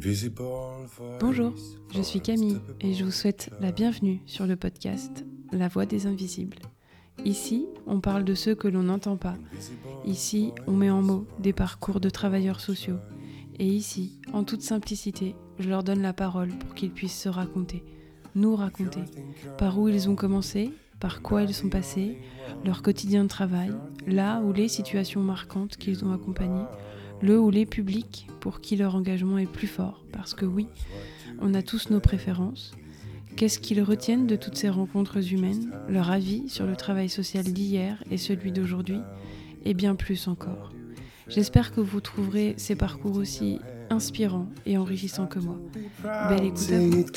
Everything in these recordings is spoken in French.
Bonjour, je suis Camille et je vous souhaite la bienvenue sur le podcast La Voix des Invisibles. Ici, on parle de ceux que l'on n'entend pas. Ici, on met en mots des parcours de travailleurs sociaux. Et ici, en toute simplicité, je leur donne la parole pour qu'ils puissent se raconter, nous raconter, par où ils ont commencé, par quoi ils sont passés, leur quotidien de travail, là ou les situations marquantes qu'ils ont accompagnées, le ou les publics pour qui leur engagement est plus fort. Parce que oui, on a tous nos préférences. Qu'est-ce qu'ils retiennent de toutes ces rencontres humaines, leur avis sur le travail social d'hier et celui d'aujourd'hui, et bien plus encore. J'espère que vous trouverez ces parcours aussi inspirants et enrichissants que moi. Belle écoute à vous.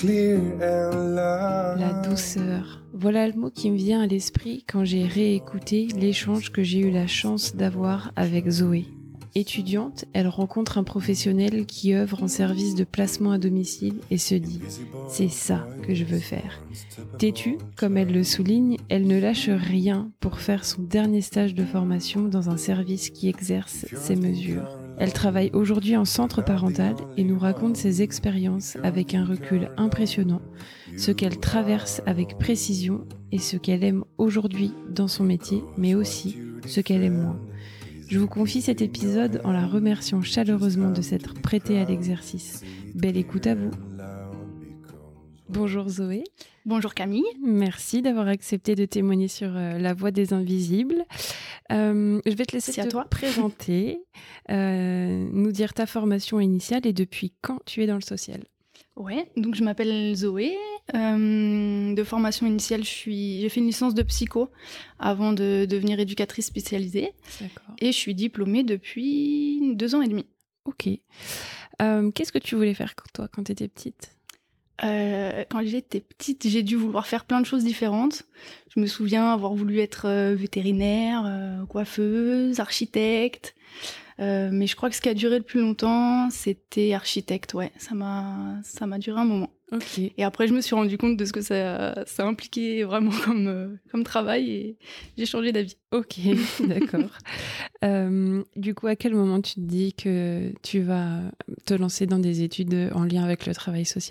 La douceur. Voilà le mot qui me vient à l'esprit quand j'ai réécouté l'échange que j'ai eu la chance d'avoir avec Zoé. Étudiante, elle rencontre un professionnel qui œuvre en service de placement à domicile et se dit « c'est ça que je veux faire ». Têtue, comme elle le souligne, elle ne lâche rien pour faire son dernier stage de formation dans un service qui exerce ces mesures. Elle travaille aujourd'hui en centre parental et nous raconte ses expériences avec un recul impressionnant, ce qu'elle traverse avec précision et ce qu'elle aime aujourd'hui dans son métier, mais aussi ce qu'elle aime moins. Je vous confie cet épisode en la remerciant chaleureusement de s'être prêtée à l'exercice. Belle écoute à vous. Bonjour Zoé. Bonjour Camille. Merci d'avoir accepté de témoigner sur La Voix des Invisibles. Je vais te laisser te présenter, nous dire ta formation initiale et depuis quand tu es dans le social. Ouais, donc je m'appelle Zoé. De formation initiale, j'ai fait une licence de psycho avant de devenir éducatrice spécialisée. D'accord. Et je suis diplômée depuis 2 ans et demi. Ok. Qu'est-ce que tu voulais faire quand tu étais petite ? Quand j'étais petite, j'ai dû vouloir faire plein de choses différentes. Je me souviens avoir voulu être vétérinaire, coiffeuse, architecte. Mais je crois que ce qui a duré le plus longtemps, c'était architecte, ouais. Ça m'a duré un moment. Ok. Et après, je me suis rendu compte de ce que ça impliquait vraiment comme travail et j'ai changé d'avis. Ok, d'accord. Du coup, à quel moment tu te dis que tu vas te lancer dans des études en lien avec le travail social ?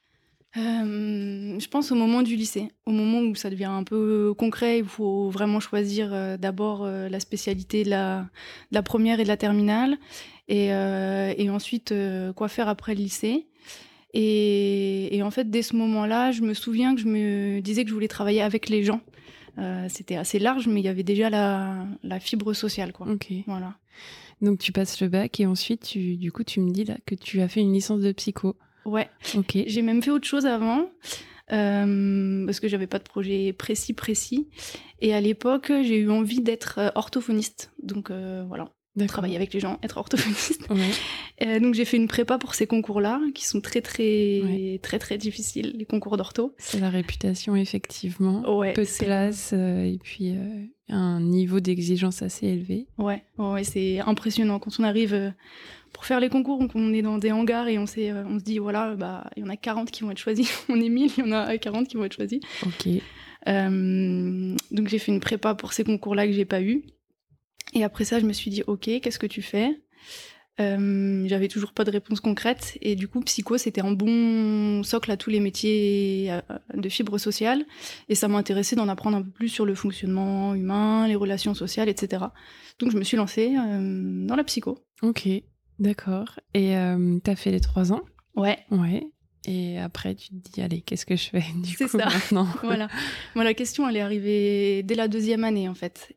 Je pense au moment du lycée, au moment où ça devient un peu concret, il faut vraiment choisir d'abord la spécialité de la première et de la terminale, et ensuite quoi faire après le lycée. Et en fait, dès ce moment-là, je me souviens que je me disais que je voulais travailler avec les gens. C'était assez large, mais il y avait déjà la fibre sociale, quoi. Ok. Voilà. Donc tu passes le bac et ensuite, tu me dis là que tu as fait une licence de psycho. Ouais. Ok. J'ai même fait autre chose avant, parce que j'avais pas de projet précis. Et à l'époque, j'ai eu envie d'être orthophoniste. Donc voilà. D'accord. Travailler avec les gens, être orthophoniste. Ouais. Donc j'ai fait une prépa pour ces concours-là, qui sont très difficiles, les concours d'ortho. C'est la réputation, effectivement. Ouais, peu de place et puis un niveau d'exigence assez élevé. Ouais, c'est impressionnant. Quand on arrive pour faire les concours, on est dans des hangars et on se dit, voilà, il y en a 40 qui vont être choisis. On est 1000, il y en a 40 qui vont être choisis. Ok. Donc j'ai fait une prépa pour ces concours-là que j'ai pas eu. Et après ça, je me suis dit, ok, qu'est-ce que tu fais ? J'avais toujours pas de réponse concrète et du coup psycho c'était un bon socle à tous les métiers de fibre sociale et ça m'intéressait d'en apprendre un peu plus sur le fonctionnement humain, les relations sociales, etc. Donc je me suis lancée dans la psycho. Ok, d'accord. Et t'as fait les 3 ans ? Ouais. Et après tu te dis allez, qu'est-ce que je fais du coup ça. Maintenant ? Voilà. Moi la question elle est arrivée dès la 2e année en fait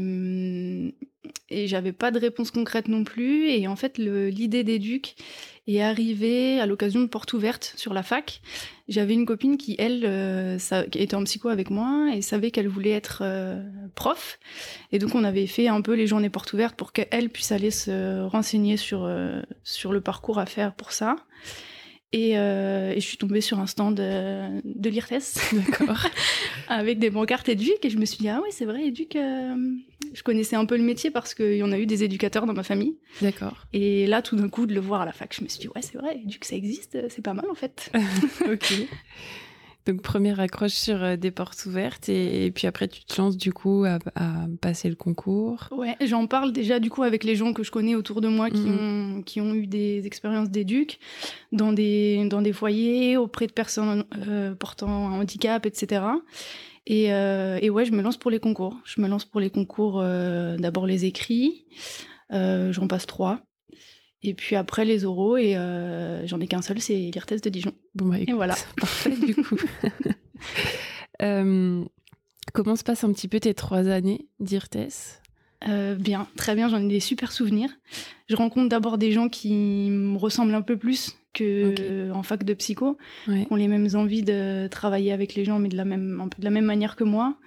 et j'avais pas de réponse concrète non plus. Et en fait, l'idée d'éduc est arrivée à l'occasion de portes ouvertes sur la fac. J'avais une copine qui, elle, qui était en psycho avec moi et savait qu'elle voulait être prof. Et donc, on avait fait un peu les journées portes ouvertes pour qu'elle puisse aller se renseigner sur le parcours à faire pour ça. Et je suis tombée sur un stand de l'IRTES. D'accord. Avec des bancartes éduc. Et je me suis dit, ah oui, c'est vrai, éduc... Je connaissais un peu le métier parce qu'il y en a eu des éducateurs dans ma famille. D'accord. Et là, tout d'un coup, de le voir à la fac, je me suis dit, ouais, c'est vrai, éduc, ça existe, c'est pas mal en fait. Ok. Donc, première accroche sur des portes ouvertes et puis après, tu te lances du coup à passer le concours. Ouais, j'en parle déjà du coup avec les gens que je connais autour de moi qui ont eu des expériences d'éduc dans des foyers, auprès de personnes portant un handicap, etc. Et ouais, je me lance pour les concours. Je me lance pour les concours, d'abord les écrits, j'en passe 3. Et puis après les oraux, et j'en ai qu'un seul, c'est l'IRTES de Dijon. Bon, bah écoute, et voilà. Parfait du coup. Comment se passent un petit peu tes 3 années d'IRTES ? Bien, très bien, j'en ai des super souvenirs. Je rencontre d'abord des gens qui me ressemblent un peu plus qu'en fac de psycho, qui ont les mêmes envies de travailler avec les gens, mais un peu de la même manière que moi.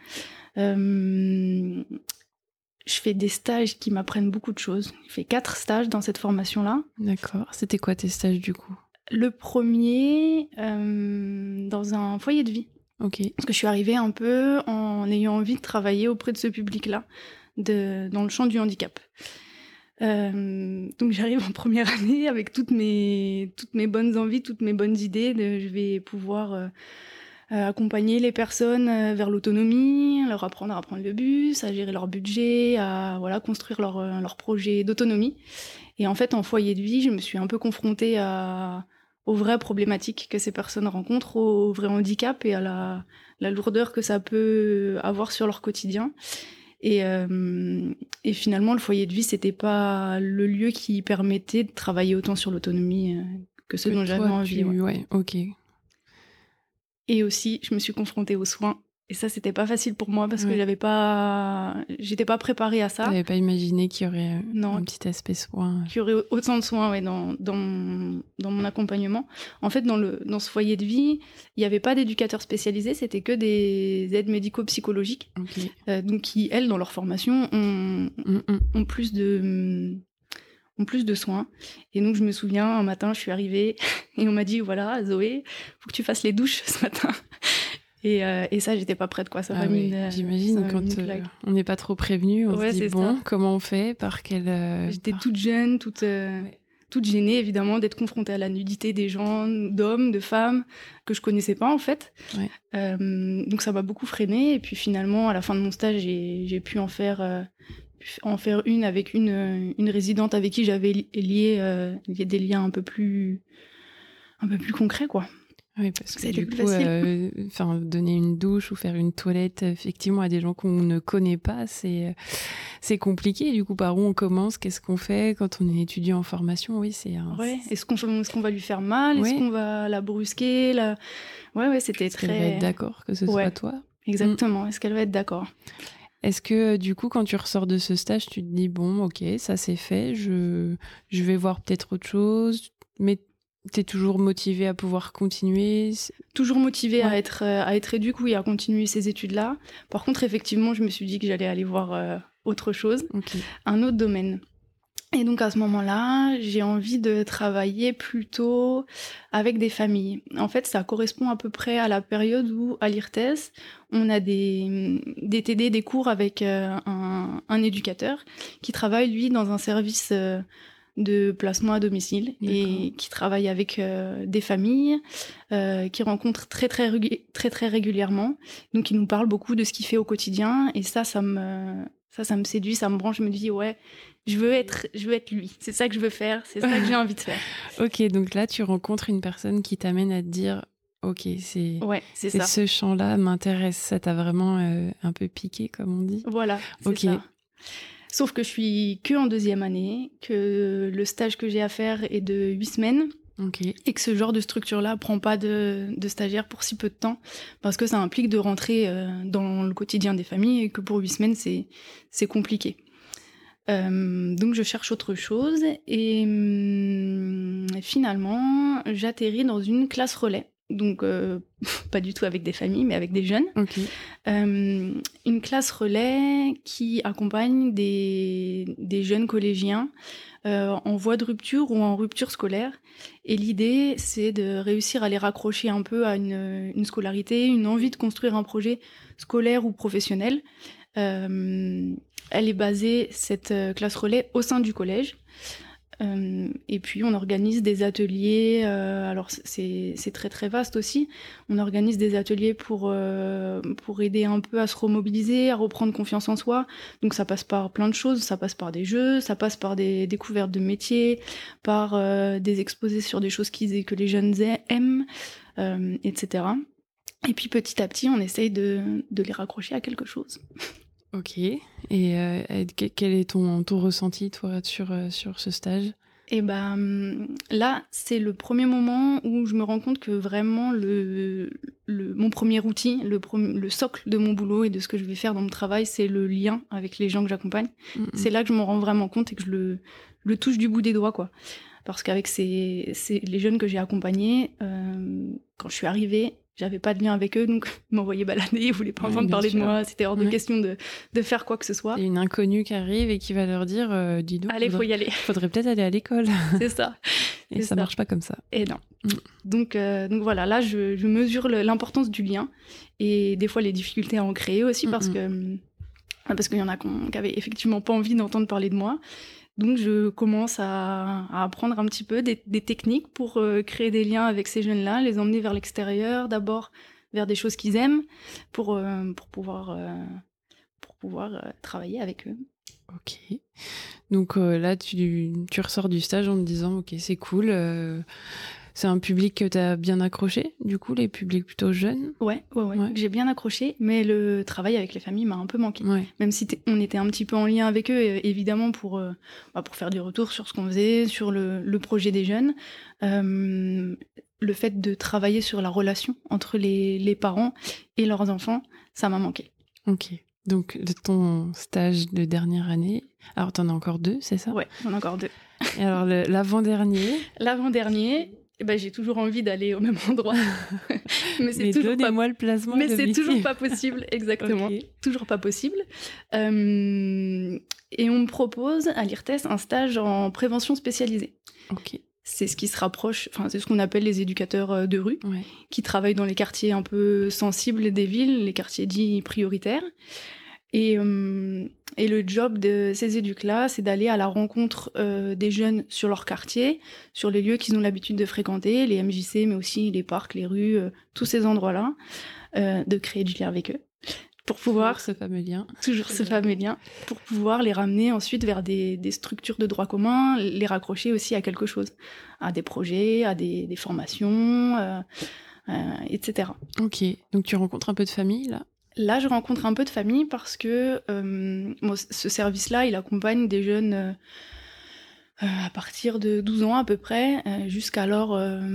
Je fais des stages qui m'apprennent beaucoup de choses. J'ai fait 4 stages dans cette formation-là. D'accord. C'était quoi tes stages du coup ? Le premier, dans un foyer de vie. Ok. Parce que je suis arrivée un peu en ayant envie de travailler auprès de ce public-là, dans le champ du handicap. Donc j'arrive en première année avec toutes mes bonnes envies, toutes mes bonnes idées. Je vais pouvoir accompagner les personnes vers l'autonomie, leur apprendre à prendre le bus, à gérer leur budget, à construire leur projet d'autonomie. Et en fait, en foyer de vie, je me suis un peu confrontée aux vraies problématiques que ces personnes rencontrent, aux vrais handicaps et à la lourdeur que ça peut avoir sur leur quotidien. Et finalement, le foyer de vie, c'était pas le lieu qui permettait de travailler autant sur l'autonomie que ce dont j'avais envie. Ouais, ok. Et aussi, je me suis confrontée aux soins. Et ça, c'était pas facile pour moi parce que j'étais pas préparée à ça. T'avais pas imaginé qu'il y aurait un petit aspect soin. Qu'il y aurait autant de soins dans mon accompagnement. En fait, dans ce foyer de vie, il n'y avait pas d'éducateurs spécialisés, c'était que des aides médico-psychologiques. Okay. Donc qui, elles, dans leur formation, ont plus de soins. Et donc, je me souviens, un matin, je suis arrivée et on m'a dit, voilà, Zoé, faut que tu fasses les douches ce matin. Et ça, j'étais pas prête, quoi. J'imagine, quand on n'est pas trop prévenu, on se dit, bon, comment on fait, par quelle... J'étais toute jeune, toute gênée, évidemment, d'être confrontée à la nudité des gens, d'hommes, de femmes, que je connaissais pas, en fait. Ouais. Donc, ça m'a beaucoup freinée. Et puis, finalement, à la fin de mon stage, j'ai pu en faire une avec une résidente avec qui j'avais lié des liens un peu plus concrets, quoi. Oui, parce que du coup, donner une douche ou faire une toilette, effectivement, à des gens qu'on ne connaît pas, c'est compliqué. Du coup, par où on commence ? Qu'est-ce qu'on fait quand on est étudiant en formation ? Oui, c'est un... Ouais. Est-ce qu'on va lui faire mal ? Est-ce qu'on va la brusquer ? Ouais, c'était très... Est-ce qu'elle va être d'accord que ce soit toi ? Exactement. Est-ce qu'elle va être d'accord ? Est-ce que du coup, quand tu ressors de ce stage, tu te dis, bon, ok, ça c'est fait, je vais voir peut-être autre chose, mais t'es toujours motivée à pouvoir continuer ? Toujours motivée à être éduque, oui, à continuer ces études-là. Par contre, effectivement, je me suis dit que j'allais aller voir autre chose, un autre domaine. Et donc, à ce moment-là, j'ai envie de travailler plutôt avec des familles. En fait, ça correspond à peu près à la période où, à l'IRTES, on a des TD, des cours avec un éducateur qui travaille, lui, dans un service de placement à domicile. D'accord. Et qui travaille avec des familles qui rencontre très très régulièrement. Donc, il nous parle beaucoup de ce qu'il fait au quotidien. Et ça me séduit, ça me branche. Je me dis, ouais, je veux être lui. C'est ça que je veux faire, c'est ça que j'ai envie de faire. Ok, donc là, tu rencontres une personne qui t'amène à te dire, ok, c'est ça. Ce champ-là m'intéresse. Ça t'a vraiment un peu piqué, comme on dit. Voilà, c'est ça. Sauf que je suis que en 2e année, que le stage que j'ai à faire est de 8 semaines. Et que ce genre de structure-là prend pas de stagiaires pour si peu de temps, parce que ça implique de rentrer dans le quotidien des familles et que pour 8 semaines, c'est compliqué. Donc je cherche autre chose et finalement, j'atterris dans une classe relais. Donc, pas du tout avec des familles, mais avec des jeunes. Une classe relais qui accompagne des jeunes collégiens en voie de rupture ou en rupture scolaire. Et l'idée, c'est de réussir à les raccrocher un peu à une scolarité, une envie de construire un projet scolaire ou professionnel. Elle est basée, cette classe relais, au sein du collège. Et puis on organise des ateliers, alors c'est très très vaste aussi, on organise des ateliers pour aider un peu à se remobiliser, à reprendre confiance en soi. Donc ça passe par plein de choses, ça passe par des jeux, ça passe par des découvertes de métiers, par des exposés sur des choses que les jeunes aiment, etc. Et puis petit à petit on essaye de les raccrocher à quelque chose. Ok. Et quel est ton ressenti, toi, sur ce stage ? Et là, c'est le premier moment où je me rends compte que vraiment mon premier outil, le socle de mon boulot et de ce que je vais faire dans mon travail, c'est le lien avec les gens que j'accompagne. C'est là que je m'en rends vraiment compte et que je le touche du bout des doigts, quoi. Parce qu'avec les jeunes que j'ai accompagnés, quand je suis arrivée, j'avais pas de lien avec eux, donc ils m'envoyaient balader, ils voulaient pas entendre parler de moi, c'était hors de question de faire quoi que ce soit. C'est une inconnue qui arrive et qui va leur dire dis donc, allez, faut y aller. Faudrait peut-être aller à l'école. C'est ça. Et ça marche pas comme ça. Et non. Donc voilà, là je mesure l'importance du lien et des fois les difficultés à en créer aussi parce qu'il y en a qui avaient effectivement pas envie d'entendre parler de moi. Donc je commence à apprendre un petit peu des techniques pour créer des liens avec ces jeunes-là, les emmener vers l'extérieur, d'abord vers des choses qu'ils aiment, pour pouvoir travailler avec eux. Ok. Donc là, tu ressors du stage en te disant, ok, c'est cool. C'est un public que tu as bien accroché, du coup, les publics plutôt jeunes. Ouais. J'ai bien accroché, mais le travail avec les familles m'a un peu manqué. Ouais. Même si on était un petit peu en lien avec eux, évidemment, pour faire des retours sur ce qu'on faisait, sur le projet des jeunes. Le fait de travailler sur la relation entre les parents et leurs enfants, ça m'a manqué. Ok. Donc, de ton stage de dernière année, alors t'en as encore 2, c'est ça ? Ouais, j'en ai encore 2. Et alors, l'avant-dernier ? L'avant-dernier, j'ai toujours envie d'aller au même endroit. Mais donnez-moi le placement. Mais c'est toujours pas possible, exactement. Okay. Toujours pas possible. Et on me propose à l'IRTES un stage en prévention spécialisée. Ok. C'est ce qui se rapproche, c'est ce qu'on appelle les éducateurs de rue, qui travaillent dans les quartiers un peu sensibles des villes, les quartiers dits prioritaires. Et le job de ces éducs-là, c'est d'aller à la rencontre des jeunes sur leur quartier, sur les lieux qu'ils ont l'habitude de fréquenter, les MJC, mais aussi les parcs, les rues, tous ces endroits-là, de créer du lien avec eux. Pour pouvoir ce fameux lien. Toujours ce fameux lien. Pour pouvoir les ramener ensuite vers des structures de droit commun, les raccrocher aussi à quelque chose, à des projets, à des formations, etc. Ok, donc tu rencontres un peu de famille là ? Là, je rencontre un peu de famille parce que ce service-là, il accompagne des jeunes à partir de 12 ans à peu près, jusqu'à alors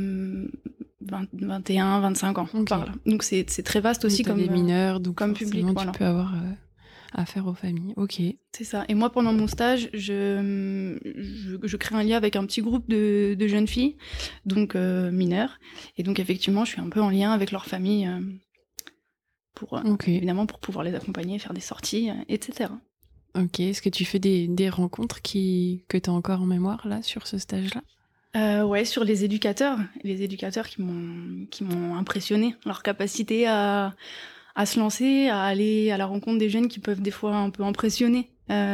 21, 25 ans, par là. Donc c'est très vaste aussi comme des mineurs, donc comme public. Tu peux avoir affaire aux familles. Ok. C'est ça. Et moi, pendant mon stage, je crée un lien avec un petit groupe de jeunes filles, donc mineures. Et donc effectivement, je suis un peu en lien avec leur famille. Évidemment pour pouvoir les accompagner, faire des sorties, etc. Ok, est-ce que tu fais des rencontres que tu as encore en mémoire là sur ce stage-là ? Ouais, sur les éducateurs qui m'ont impressionné, leur capacité à se lancer, à aller à la rencontre des jeunes qui peuvent des fois un peu impressionner,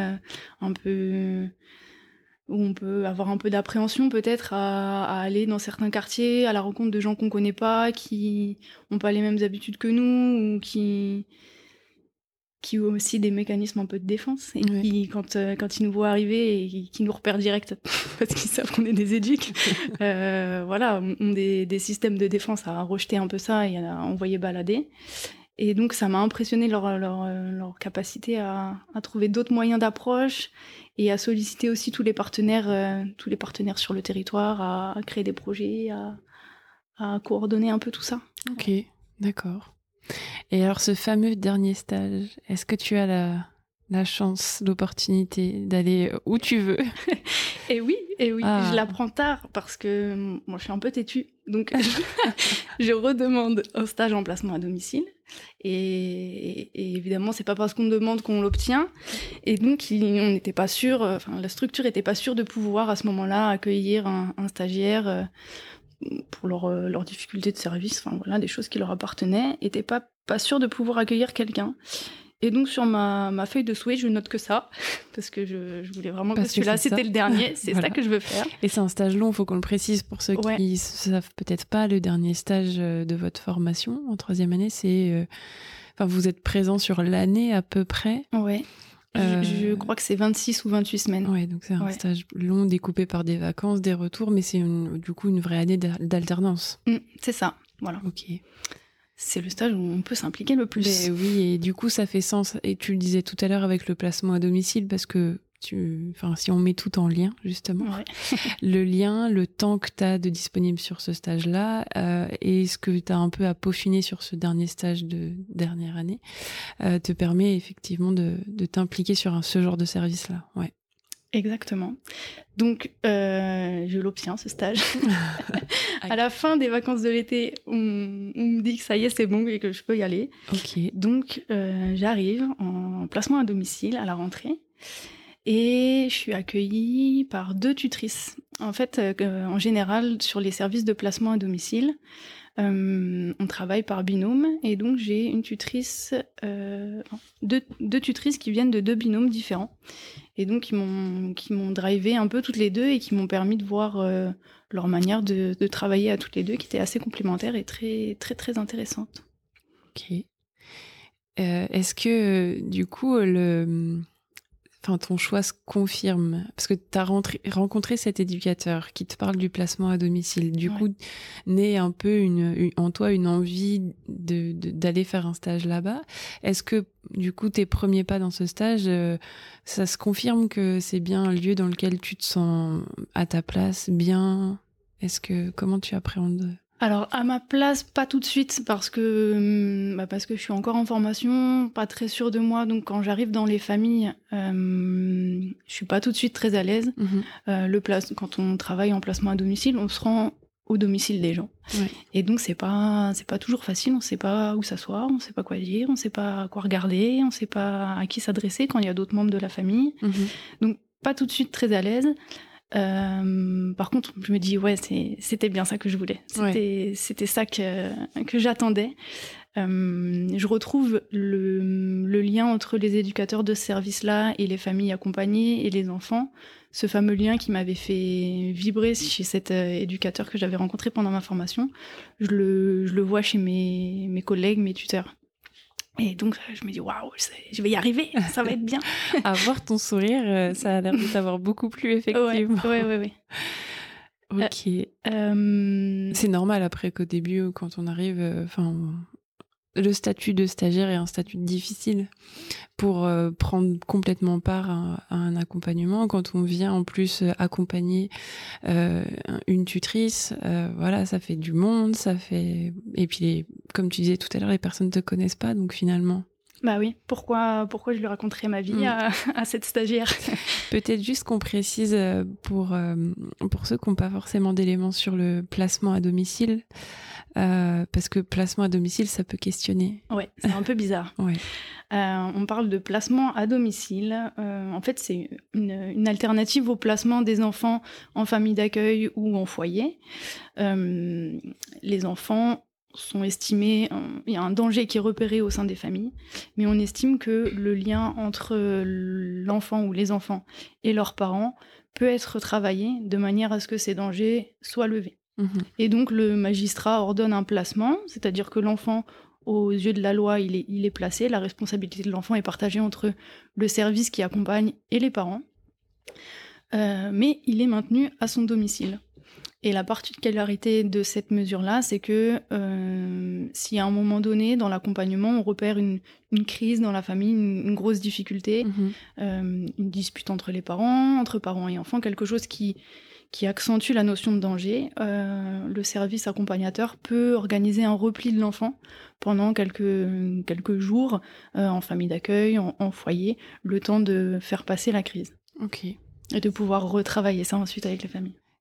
où on peut avoir un peu d'appréhension peut-être à aller dans certains quartiers, à la rencontre de gens qu'on connaît pas, qui n'ont pas les mêmes habitudes que nous, ou qui ont aussi des mécanismes un peu de défense, et qui, quand ils nous voient arriver, et qui nous repèrent direct, parce qu'ils savent qu'on est des éduques, ont des systèmes de défense à rejeter un peu ça et à envoyer balader. Et donc ça m'a impressionné leur capacité à trouver d'autres moyens d'approche et à solliciter aussi tous les partenaires sur le territoire, à créer des projets, à coordonner un peu tout ça. Ok, d'accord. Et alors ce fameux dernier stage, est-ce que tu as la chance, l'opportunité d'aller où tu veux ? Et oui, je l'apprends tard parce que moi je suis un peu têtue, donc je redemande un stage en placement à domicile. Et évidemment, c'est pas parce qu'on demande qu'on l'obtient. Et donc, on n'était pas sûr, la structure n'était pas sûre de pouvoir à ce moment-là accueillir un stagiaire pour leurs difficultés de service, des choses qui leur appartenaient, n'étaient pas sûre de pouvoir accueillir quelqu'un. Et donc sur ma feuille de souhait, je note que ça, parce que je voulais vraiment que Parce que celui-là, c'est ça. c'était le dernier, c'est Voilà. ça que je veux faire. Et c'est un stage long, il faut qu'on le précise pour ceux Ouais. qui savent peut-être pas. Le dernier stage de votre formation en 3e année, c'est... vous êtes présent sur l'année à peu près. Ouais. Je crois que c'est 26 ou 28 semaines. Ouais, donc c'est un stage long découpé par des vacances, des retours, mais c'est du coup une vraie année d'alternance. C'est ça, voilà. Ok. C'est le stage où on peut s'impliquer le plus. Mais oui, et du coup ça fait sens. Et tu le disais tout à l'heure avec le placement à domicile, parce que si on met tout en lien, justement, le lien, le temps que tu as de disponible sur ce stage-là, et ce que tu as un peu à peaufiner sur ce dernier stage de dernière année, te permet effectivement de t'impliquer sur ce genre de service-là. Ouais. Exactement. Donc, je l'obtiens, ce stage. À la fin des vacances de l'été, on me dit que ça y est, c'est bon et que je peux y aller. Ok. Donc, j'arrive en placement à domicile à la rentrée et je suis accueillie par 2 tutrices. En fait, en général, sur les services de placement à domicile, on travaille par binôme et donc j'ai une tutrice, deux tutrices qui viennent de 2 binômes différents et donc qui m'ont drivé un peu toutes les 2 et qui m'ont permis de voir leur manière de travailler à toutes les 2 qui était assez complémentaire et très très très intéressante. Ok. Est-ce que du coup ton choix se confirme parce que tu as rencontré cet éducateur qui te parle du placement à domicile. Du coup, naît un peu en toi une envie d'aller faire un stage là-bas. Est-ce que, du coup, tes premiers pas dans ce stage, ça se confirme que c'est bien un lieu dans lequel tu te sens à ta place, bien? Comment tu appréhendes? Alors, à ma place, pas tout de suite, parce que je suis encore en formation, pas très sûre de moi. Donc, quand j'arrive dans les familles, je suis pas tout de suite très à l'aise. Quand on travaille en placement à domicile, on se rend au domicile des gens. Ouais. Et donc, c'est pas toujours facile. On sait pas où s'asseoir, on sait pas quoi dire, on sait pas quoi regarder, on sait pas à qui s'adresser quand il y a d'autres membres de la famille. Donc, pas tout de suite très à l'aise. Par contre, je me dis, c'était bien ça que je voulais. C'était ça que j'attendais. Je retrouve le lien entre les éducateurs de ce service-là et les familles accompagnées et les enfants. Ce fameux lien qui m'avait fait vibrer chez cet éducateur que j'avais rencontré pendant ma formation. Je le vois chez mes collègues, mes tuteurs. Et donc, je me dis, waouh, je vais y arriver, ça va être bien. À voir ton sourire, ça a l'air de t'avoir beaucoup plu, effectivement. Ouais. Ok. C'est normal après qu'au début, quand on arrive, le statut de stagiaire est un statut difficile pour prendre complètement part à un accompagnement. Quand on vient en plus accompagner une tutrice, ça fait du monde, et puis comme tu disais tout à l'heure, les personnes ne te connaissent pas, donc finalement. Bah oui, pourquoi je lui raconterais ma vie à cette stagiaire? Peut-être juste qu'on précise pour ceux qui n'ont pas forcément d'éléments sur le placement à domicile, parce que placement à domicile, ça peut questionner. Ouais, c'est un peu bizarre. Ouais. On parle de placement à domicile. En fait, c'est une alternative au placement des enfants en famille d'accueil ou en foyer. Les enfants sont estimés, il y a un danger qui est repéré au sein des familles, mais on estime que le lien entre l'enfant ou les enfants et leurs parents peut être travaillé de manière à ce que ces dangers soient levés. Et donc le magistrat ordonne un placement, c'est-à-dire que l'enfant, aux yeux de la loi, il est placé, la responsabilité de l'enfant est partagée entre le service qui accompagne et les parents, mais il est maintenu à son domicile. Et la particularité de cette mesure-là, c'est que si à un moment donné, dans l'accompagnement, on repère une crise dans la famille, une grosse difficulté, une dispute entre parents et enfants, quelque chose qui accentue la notion de danger, le service accompagnateur peut organiser un repli de l'enfant pendant quelques jours en famille d'accueil, en foyer, le temps de faire passer la crise. Ok. Et de pouvoir retravailler ça ensuite avec les familles.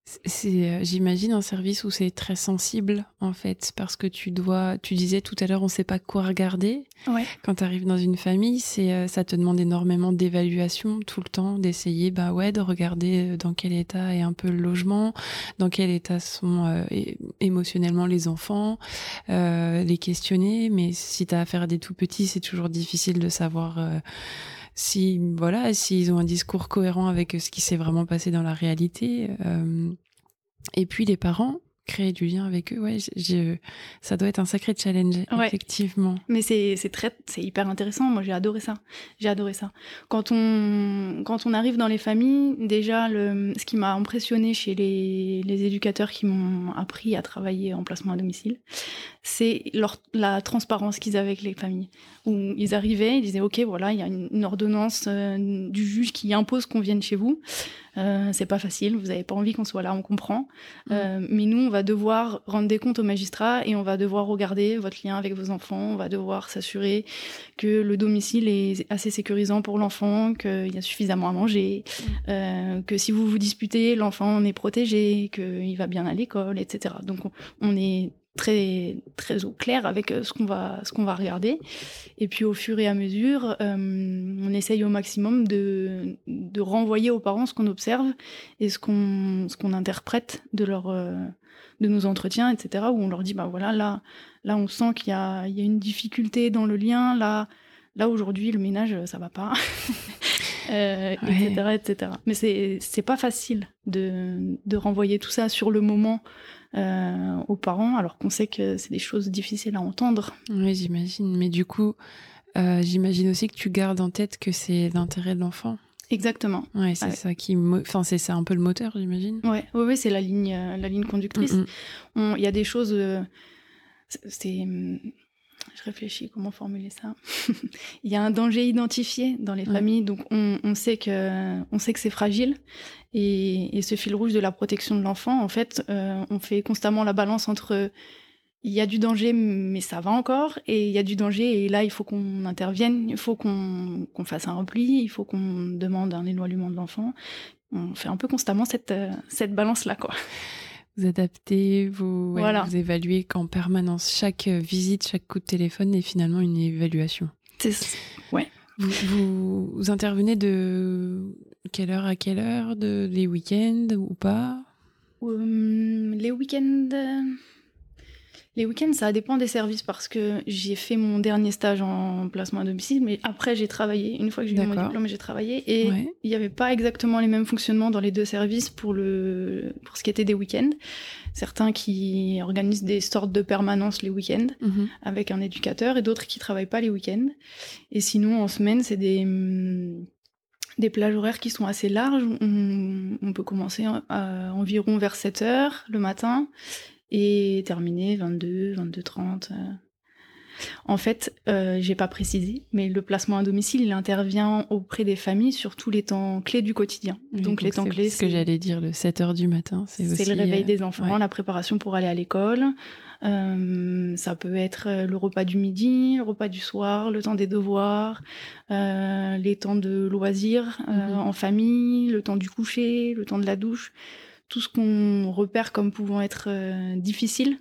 J'imagine un service où c'est très sensible, en fait, parce que tu disais tout à l'heure, on ne sait pas quoi regarder. Ouais. Quand tu arrives dans une famille, ça te demande énormément d'évaluation tout le temps, d'essayer, de regarder dans quel état est un peu le logement, dans quel état sont émotionnellement les enfants, les questionner. Mais si tu as affaire à des tout petits, c'est toujours difficile de savoir s'ils ont un discours cohérent avec ce qui s'est vraiment passé dans la réalité. Et puis les parents, créer du lien avec eux, ça doit être un sacré challenge, effectivement. Mais c'est hyper intéressant. Moi, j'ai adoré ça. Quand on arrive dans les familles, déjà, ce qui m'a impressionné chez les éducateurs qui m'ont appris à travailler en placement à domicile, c'est la transparence qu'ils avaient avec les familles. Où ils arrivaient, ils disaient « Ok, voilà, il y a une ordonnance du juge qui impose qu'on vienne chez vous. C'est pas facile, vous n'avez pas envie qu'on soit là, on comprend. Mais nous, on va devoir rendre des comptes au magistrat et on va devoir regarder votre lien avec vos enfants. On va devoir s'assurer que le domicile est assez sécurisant pour l'enfant, qu'il y a suffisamment à manger, que si vous vous disputez, l'enfant est protégé, qu'il va bien à l'école, etc. » Donc, on est très très au clair avec ce qu'on va regarder, et puis au fur et à mesure on essaye au maximum de renvoyer aux parents ce qu'on observe et ce qu'on interprète de nos entretiens, etc., où on leur dit là on sent qu'il y a une difficulté dans le lien, là aujourd'hui le ménage ça va pas. etc. Mais c'est pas facile de renvoyer tout ça sur le moment aux parents, alors qu'on sait que c'est des choses difficiles à entendre. Oui, j'imagine. Mais du coup, j'imagine aussi que tu gardes en tête que c'est l'intérêt de l'enfant. Exactement. Ouais, c'est ça c'est ça un peu le moteur, j'imagine. Ouais, c'est la ligne conductrice. Il y a des choses. Je réfléchis comment formuler ça. Il y a un danger identifié dans les familles, donc on sait que c'est fragile, et ce fil rouge de la protection de l'enfant, en fait, on fait constamment la balance entre il y a du danger mais ça va encore, et il y a du danger et là il faut qu'on intervienne, il faut qu'on fasse un repli, il faut qu'on demande un éloignement de l'enfant. On fait un peu constamment cette balance là, quoi. Vous adaptez, vous évaluez qu'en permanence. Chaque visite, chaque coup de téléphone est finalement une évaluation. Ouais. Vous intervenez de quelle heure à quelle heure, les week-ends ou pas? Les week-ends, ça dépend des services, parce que j'ai fait mon dernier stage en placement à domicile, mais après j'ai travaillé. Une fois que j'ai eu mon diplôme, j'ai travaillé, et il n'y avait pas exactement les mêmes fonctionnements dans les deux services pour ce qui était des week-ends. Certains qui organisent des sortes de permanences les week-ends avec un éducateur, et d'autres qui travaillent pas les week-ends. Et sinon, en semaine, c'est des plages horaires qui sont assez larges. On peut commencer environ vers 7h le matin et terminer 22h30. En fait, j'ai pas précisé, mais le placement à domicile, il intervient auprès des familles sur tous les temps clés du quotidien. Donc les temps clés, c'est ce que j'allais dire, le 7h du matin. C'est le réveil des enfants, la préparation pour aller à l'école. Ça peut être le repas du midi, le repas du soir, le temps des devoirs, les temps de loisirs en famille, le temps du coucher, le temps de la douche. Tout ce qu'on repère comme pouvant être difficile,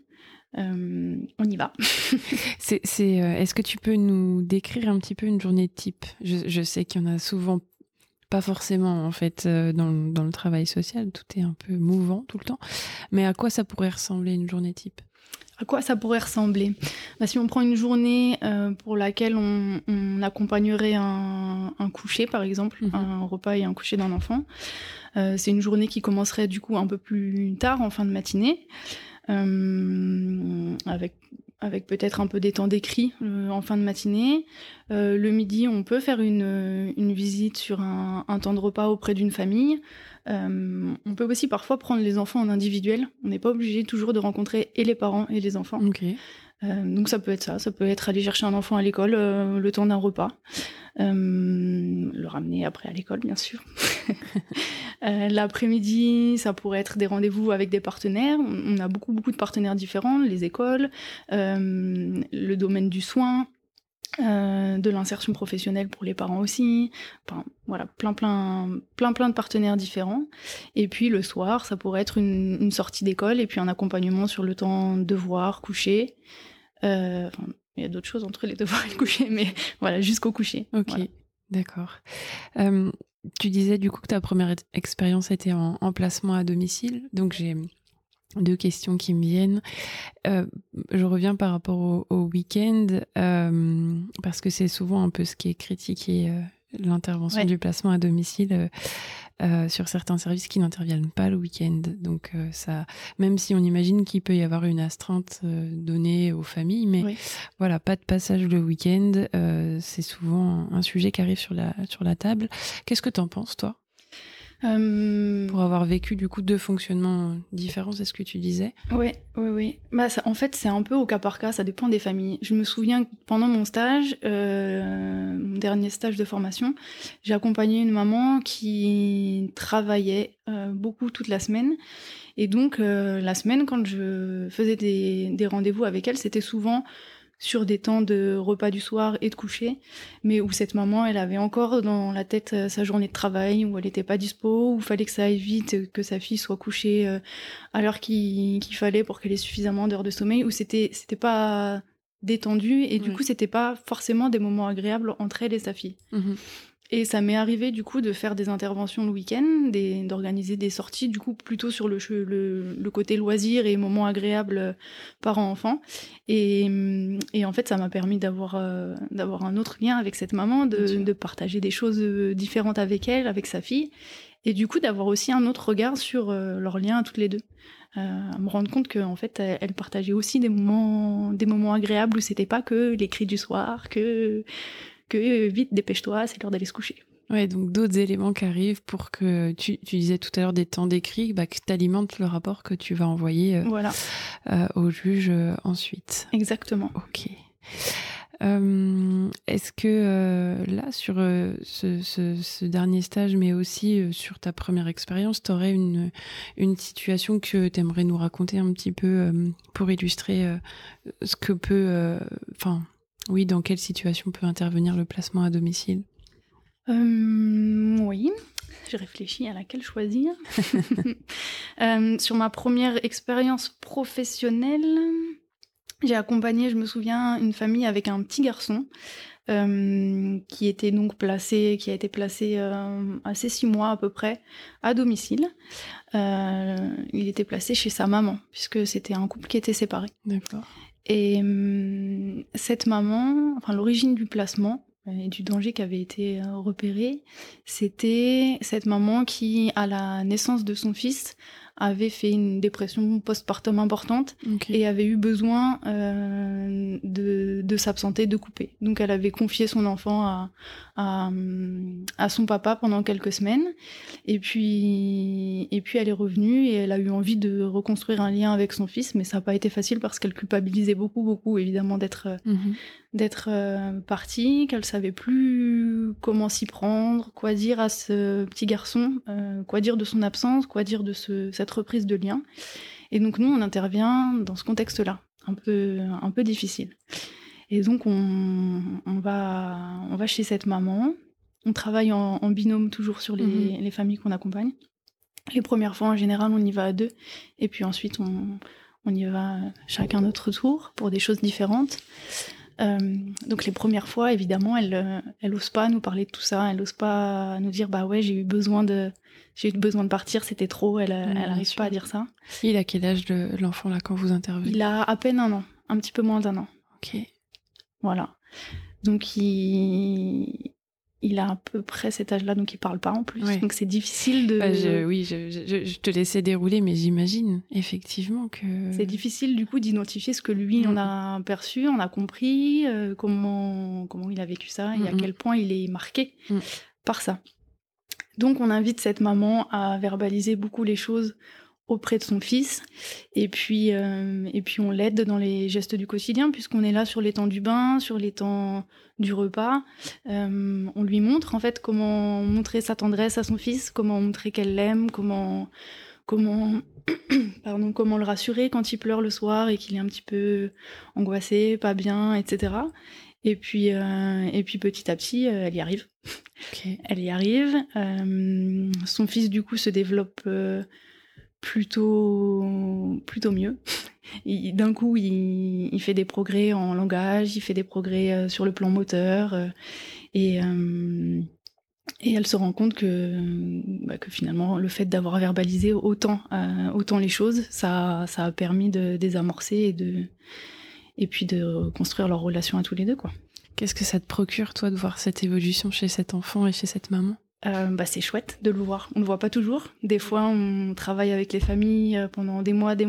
on y va. Est-ce que tu peux nous décrire un petit peu une journée type ? Je sais qu'il y en a souvent, pas forcément en fait, dans le travail social, tout est un peu mouvant tout le temps, mais à quoi ça pourrait ressembler une journée type ? À quoi ça pourrait ressembler ? Si on prend une journée pour laquelle on accompagnerait un coucher, par exemple, un repas et un coucher d'un enfant, c'est une journée qui commencerait du coup un peu plus tard, en fin de matinée, avec peut-être un peu des temps d'écrit en fin de matinée. Le midi, on peut faire une visite sur un temps de repas auprès d'une famille. On peut aussi parfois prendre les enfants en individuel. On n'est pas obligé toujours de rencontrer et les parents et les enfants. Okay. Donc ça peut être ça. Ça peut être aller chercher un enfant à l'école le temps d'un repas. Le ramener après à l'école, bien sûr. L'après-midi, ça pourrait être des rendez-vous avec des partenaires. On a beaucoup de partenaires différents, les écoles, le domaine du soin, de l'insertion professionnelle pour les parents aussi, enfin, voilà, plein de partenaires différents. Et puis le soir, ça pourrait être une sortie d'école et puis un accompagnement sur le temps devoir, coucher. Enfin, il y a d'autres choses entre les devoirs et le coucher, mais voilà, jusqu'au coucher. Ok, voilà. d'accord. Tu disais du coup que ta première expérience était en placement à domicile, donc j'ai 2 questions qui me viennent. Je reviens par rapport au week-end, parce que c'est souvent un peu ce qui est critiqué, l'intervention du placement à domicile sur certains services qui n'interviennent pas le week-end. Donc ça, même si on imagine qu'il peut y avoir une astreinte donnée aux familles, mais voilà, pas de passage le week-end, c'est souvent un sujet qui arrive sur la table. Qu'est-ce que t'en penses, toi ? Pour avoir vécu du coup 2 fonctionnements différents, c'est ce que tu disais. Oui. Bah, en fait, c'est un peu au cas par cas, ça dépend des familles. Je me souviens que pendant mon stage, mon dernier stage de formation, j'ai accompagné une maman qui travaillait beaucoup toute la semaine. Et donc, la semaine, quand je faisais des rendez-vous avec elle, c'était souvent sur des temps de repas du soir et de coucher, mais où cette maman, elle avait encore dans la tête sa journée de travail, où elle n'était pas dispo, où il fallait que ça aille vite, que sa fille soit couchée à l'heure qu'il fallait pour qu'elle ait suffisamment d'heures de sommeil, où c'était pas détendu, et du coup, c'était pas forcément des moments agréables entre elle et sa fille. Mmh. Et ça m'est arrivé du coup de faire des interventions le week-end, d'organiser des sorties du coup plutôt sur le côté loisir et moments agréables parents-enfants. Et en fait, ça m'a permis d'avoir un autre lien avec cette maman, de partager des choses différentes avec elle, avec sa fille, et du coup d'avoir aussi un autre regard sur leur lien à toutes les deux. À me rendre compte qu'en fait, elle partageait aussi des moments agréables où c'était pas que les cris du soir, que vite, dépêche-toi, c'est l'heure d'aller se coucher. Ouais, donc d'autres éléments qui arrivent pour que tu disais tout à l'heure des temps d'écrit, que tu alimentes le rapport que tu vas envoyer au juge ensuite. Exactement. Ok. Est-ce que là, sur ce dernier stage, mais aussi sur ta première expérience, tu aurais une situation que tu aimerais nous raconter un petit peu pour illustrer ce que peut... oui, dans quelle situation peut intervenir le placement à domicile ? Oui, j'ai réfléchi à laquelle choisir. Sur ma première expérience professionnelle, j'ai accompagné, je me souviens, une famille avec un petit garçon qui a été placé à ses 6 mois à peu près à domicile. Il était placé chez sa maman, puisque c'était un couple qui était séparé. D'accord. Et cette maman, enfin l'origine du placement et du danger qui avait été repéré, c'était cette maman qui, à la naissance de son fils, avait fait une dépression postpartum importante et avait eu besoin de s'absenter, de couper. Donc elle avait confié son enfant à son papa pendant quelques semaines. Et puis elle est revenue et elle a eu envie de reconstruire un lien avec son fils, mais ça n'a pas été facile parce qu'elle culpabilisait beaucoup évidemment d'être partie, qu'elle savait plus comment s'y prendre, quoi dire à ce petit garçon, quoi dire de son absence, quoi dire de cette reprise de lien. Et donc nous, on intervient dans ce contexte-là, un peu difficile. Et donc on va chez cette maman. On travaille en binôme toujours sur les familles qu'on accompagne. Les premières fois, en général, on y va à 2. Et puis ensuite, on y va chacun notre tour pour des choses différentes. Donc les premières fois, évidemment, elle ose pas nous parler de tout ça. Elle ose pas nous dire bah ouais, j'ai eu besoin de partir, c'était trop. Elle arrive pas à dire ça. Il a quel âge l'enfant là quand vous intervenez ? Il a à peine 1 an, un petit peu moins d'1 an. Ok. Voilà. Donc il a à peu près cet âge-là, donc il parle pas en plus. Ouais. Donc c'est difficile de... je te laissais dérouler, mais j'imagine effectivement que... C'est difficile du coup d'identifier ce que lui en a perçu, en a compris, comment il a vécu ça et à quel point il est marqué par ça. Donc on invite cette maman à verbaliser beaucoup les choses auprès de son fils, et puis on l'aide dans les gestes du quotidien, puisqu'on est là sur les temps du bain, sur les temps du repas. On lui montre en fait comment montrer sa tendresse à son fils, comment montrer qu'elle l'aime, comment le rassurer quand il pleure le soir et qu'il est un petit peu angoissé, pas bien, etc. Et puis petit à petit, elle y arrive. Ok. Elle y arrive. Son fils, du coup, se développe plutôt mieux. D'un coup, il fait des progrès en langage, il fait des progrès sur le plan moteur. Et elle se rend compte que finalement, le fait d'avoir verbalisé autant les choses, ça a permis de désamorcer et puis de construire leur relation à tous les deux, quoi. Qu'est-ce que ça te procure, toi, de voir cette évolution chez cet enfant et chez cette maman ? C'est chouette de le voir. On le voit pas toujours. Des fois, on travaille avec les familles pendant des mois,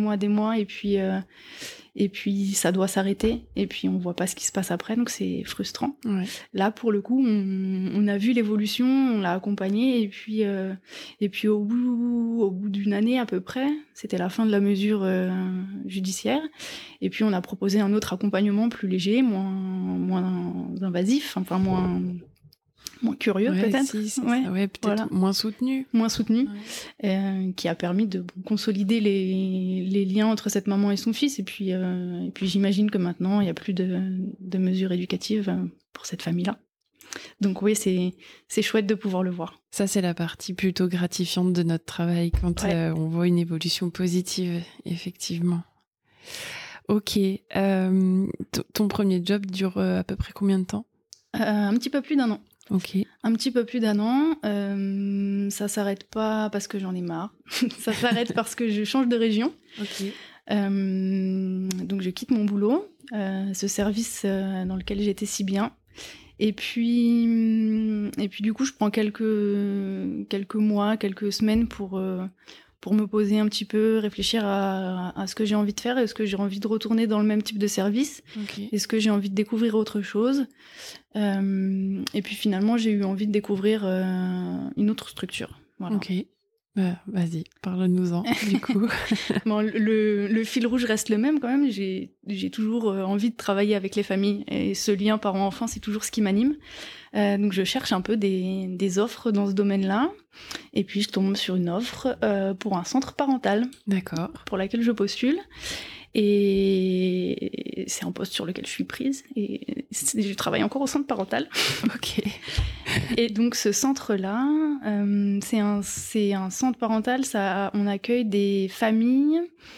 et puis ça doit s'arrêter. Et puis on voit pas ce qui se passe après, donc c'est frustrant. Ouais. Là, pour le coup, on a vu l'évolution, on l'a accompagné, et puis au bout d'une année à peu près, c'était la fin de la mesure judiciaire. Et puis on a proposé un autre accompagnement plus léger, moins invasif, enfin moins curieux, peut-être. Peut-être voilà. Moins soutenu. Qui a permis de consolider les liens entre cette maman et son fils. Et puis j'imagine que maintenant, il n'y a plus de mesures éducatives pour cette famille-là. Donc oui, c'est chouette de pouvoir le voir. Ça, c'est la partie plutôt gratifiante de notre travail, quand on voit une évolution positive, effectivement. Ok. Ton premier job dure à peu près combien de temps ? Un petit peu plus d'1 an. Ok. Un petit peu plus d'1 an. Ça s'arrête pas parce que j'en ai marre. Ça s'arrête parce que je change de région. Ok. Donc je quitte mon boulot, ce service dans lequel j'étais si bien. Et puis du coup, je prends quelques mois, quelques semaines pour me poser un petit peu, réfléchir à ce que j'ai envie de faire. Est-ce que j'ai envie de retourner dans le même type de service ? Okay. Est-ce que j'ai envie de découvrir autre chose ? Et puis finalement, j'ai eu envie de découvrir une autre structure. Voilà. Ok. Vas-y, parle-nous-en, du coup. Bon, le fil rouge reste le même quand même. J'ai toujours envie de travailler avec les familles. Et ce lien parent-enfant, c'est toujours ce qui m'anime. Donc je cherche un peu des offres dans ce domaine-là. Et puis je tombe sur une offre pour un centre parental. D'accord. Pour laquelle je postule. Et c'est un poste sur lequel je suis prise. Et je travaille encore au centre parental. Ok. Et donc ce centre-là, c'est un centre parental. On accueille des familles.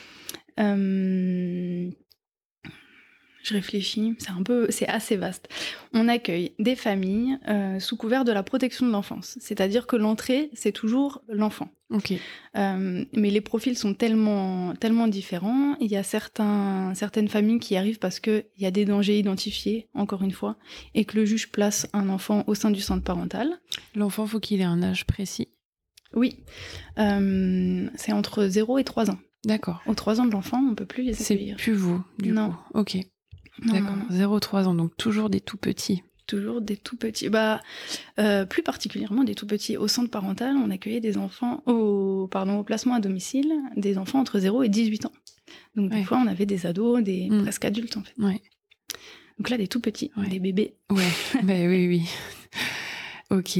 Je réfléchis, c'est assez vaste. On accueille des familles sous couvert de la protection de l'enfance. C'est-à-dire que l'entrée, c'est toujours l'enfant. Ok. Mais les profils sont tellement différents. Il y a certaines familles qui arrivent parce qu'il y a des dangers identifiés, encore une fois, et que le juge place un enfant au sein du centre parental. L'enfant, faut qu'il ait un âge précis ? Oui. C'est entre 0 et 3 ans. D'accord. Aux 3 ans de l'enfant, on ne peut plus les accueillir. C'est plus vous, du coup. Ok. Non, d'accord. 0-3 ans, donc toujours des tout petits. Toujours des tout petits. Plus particulièrement des tout petits. Au centre parental, on accueillait des enfants, au placement à domicile, des enfants entre 0 et 18 ans. Donc des fois, on avait des ados, des presque adultes, en fait. Ouais. Donc là, des tout petits, des bébés. Ouais, oui. Ok.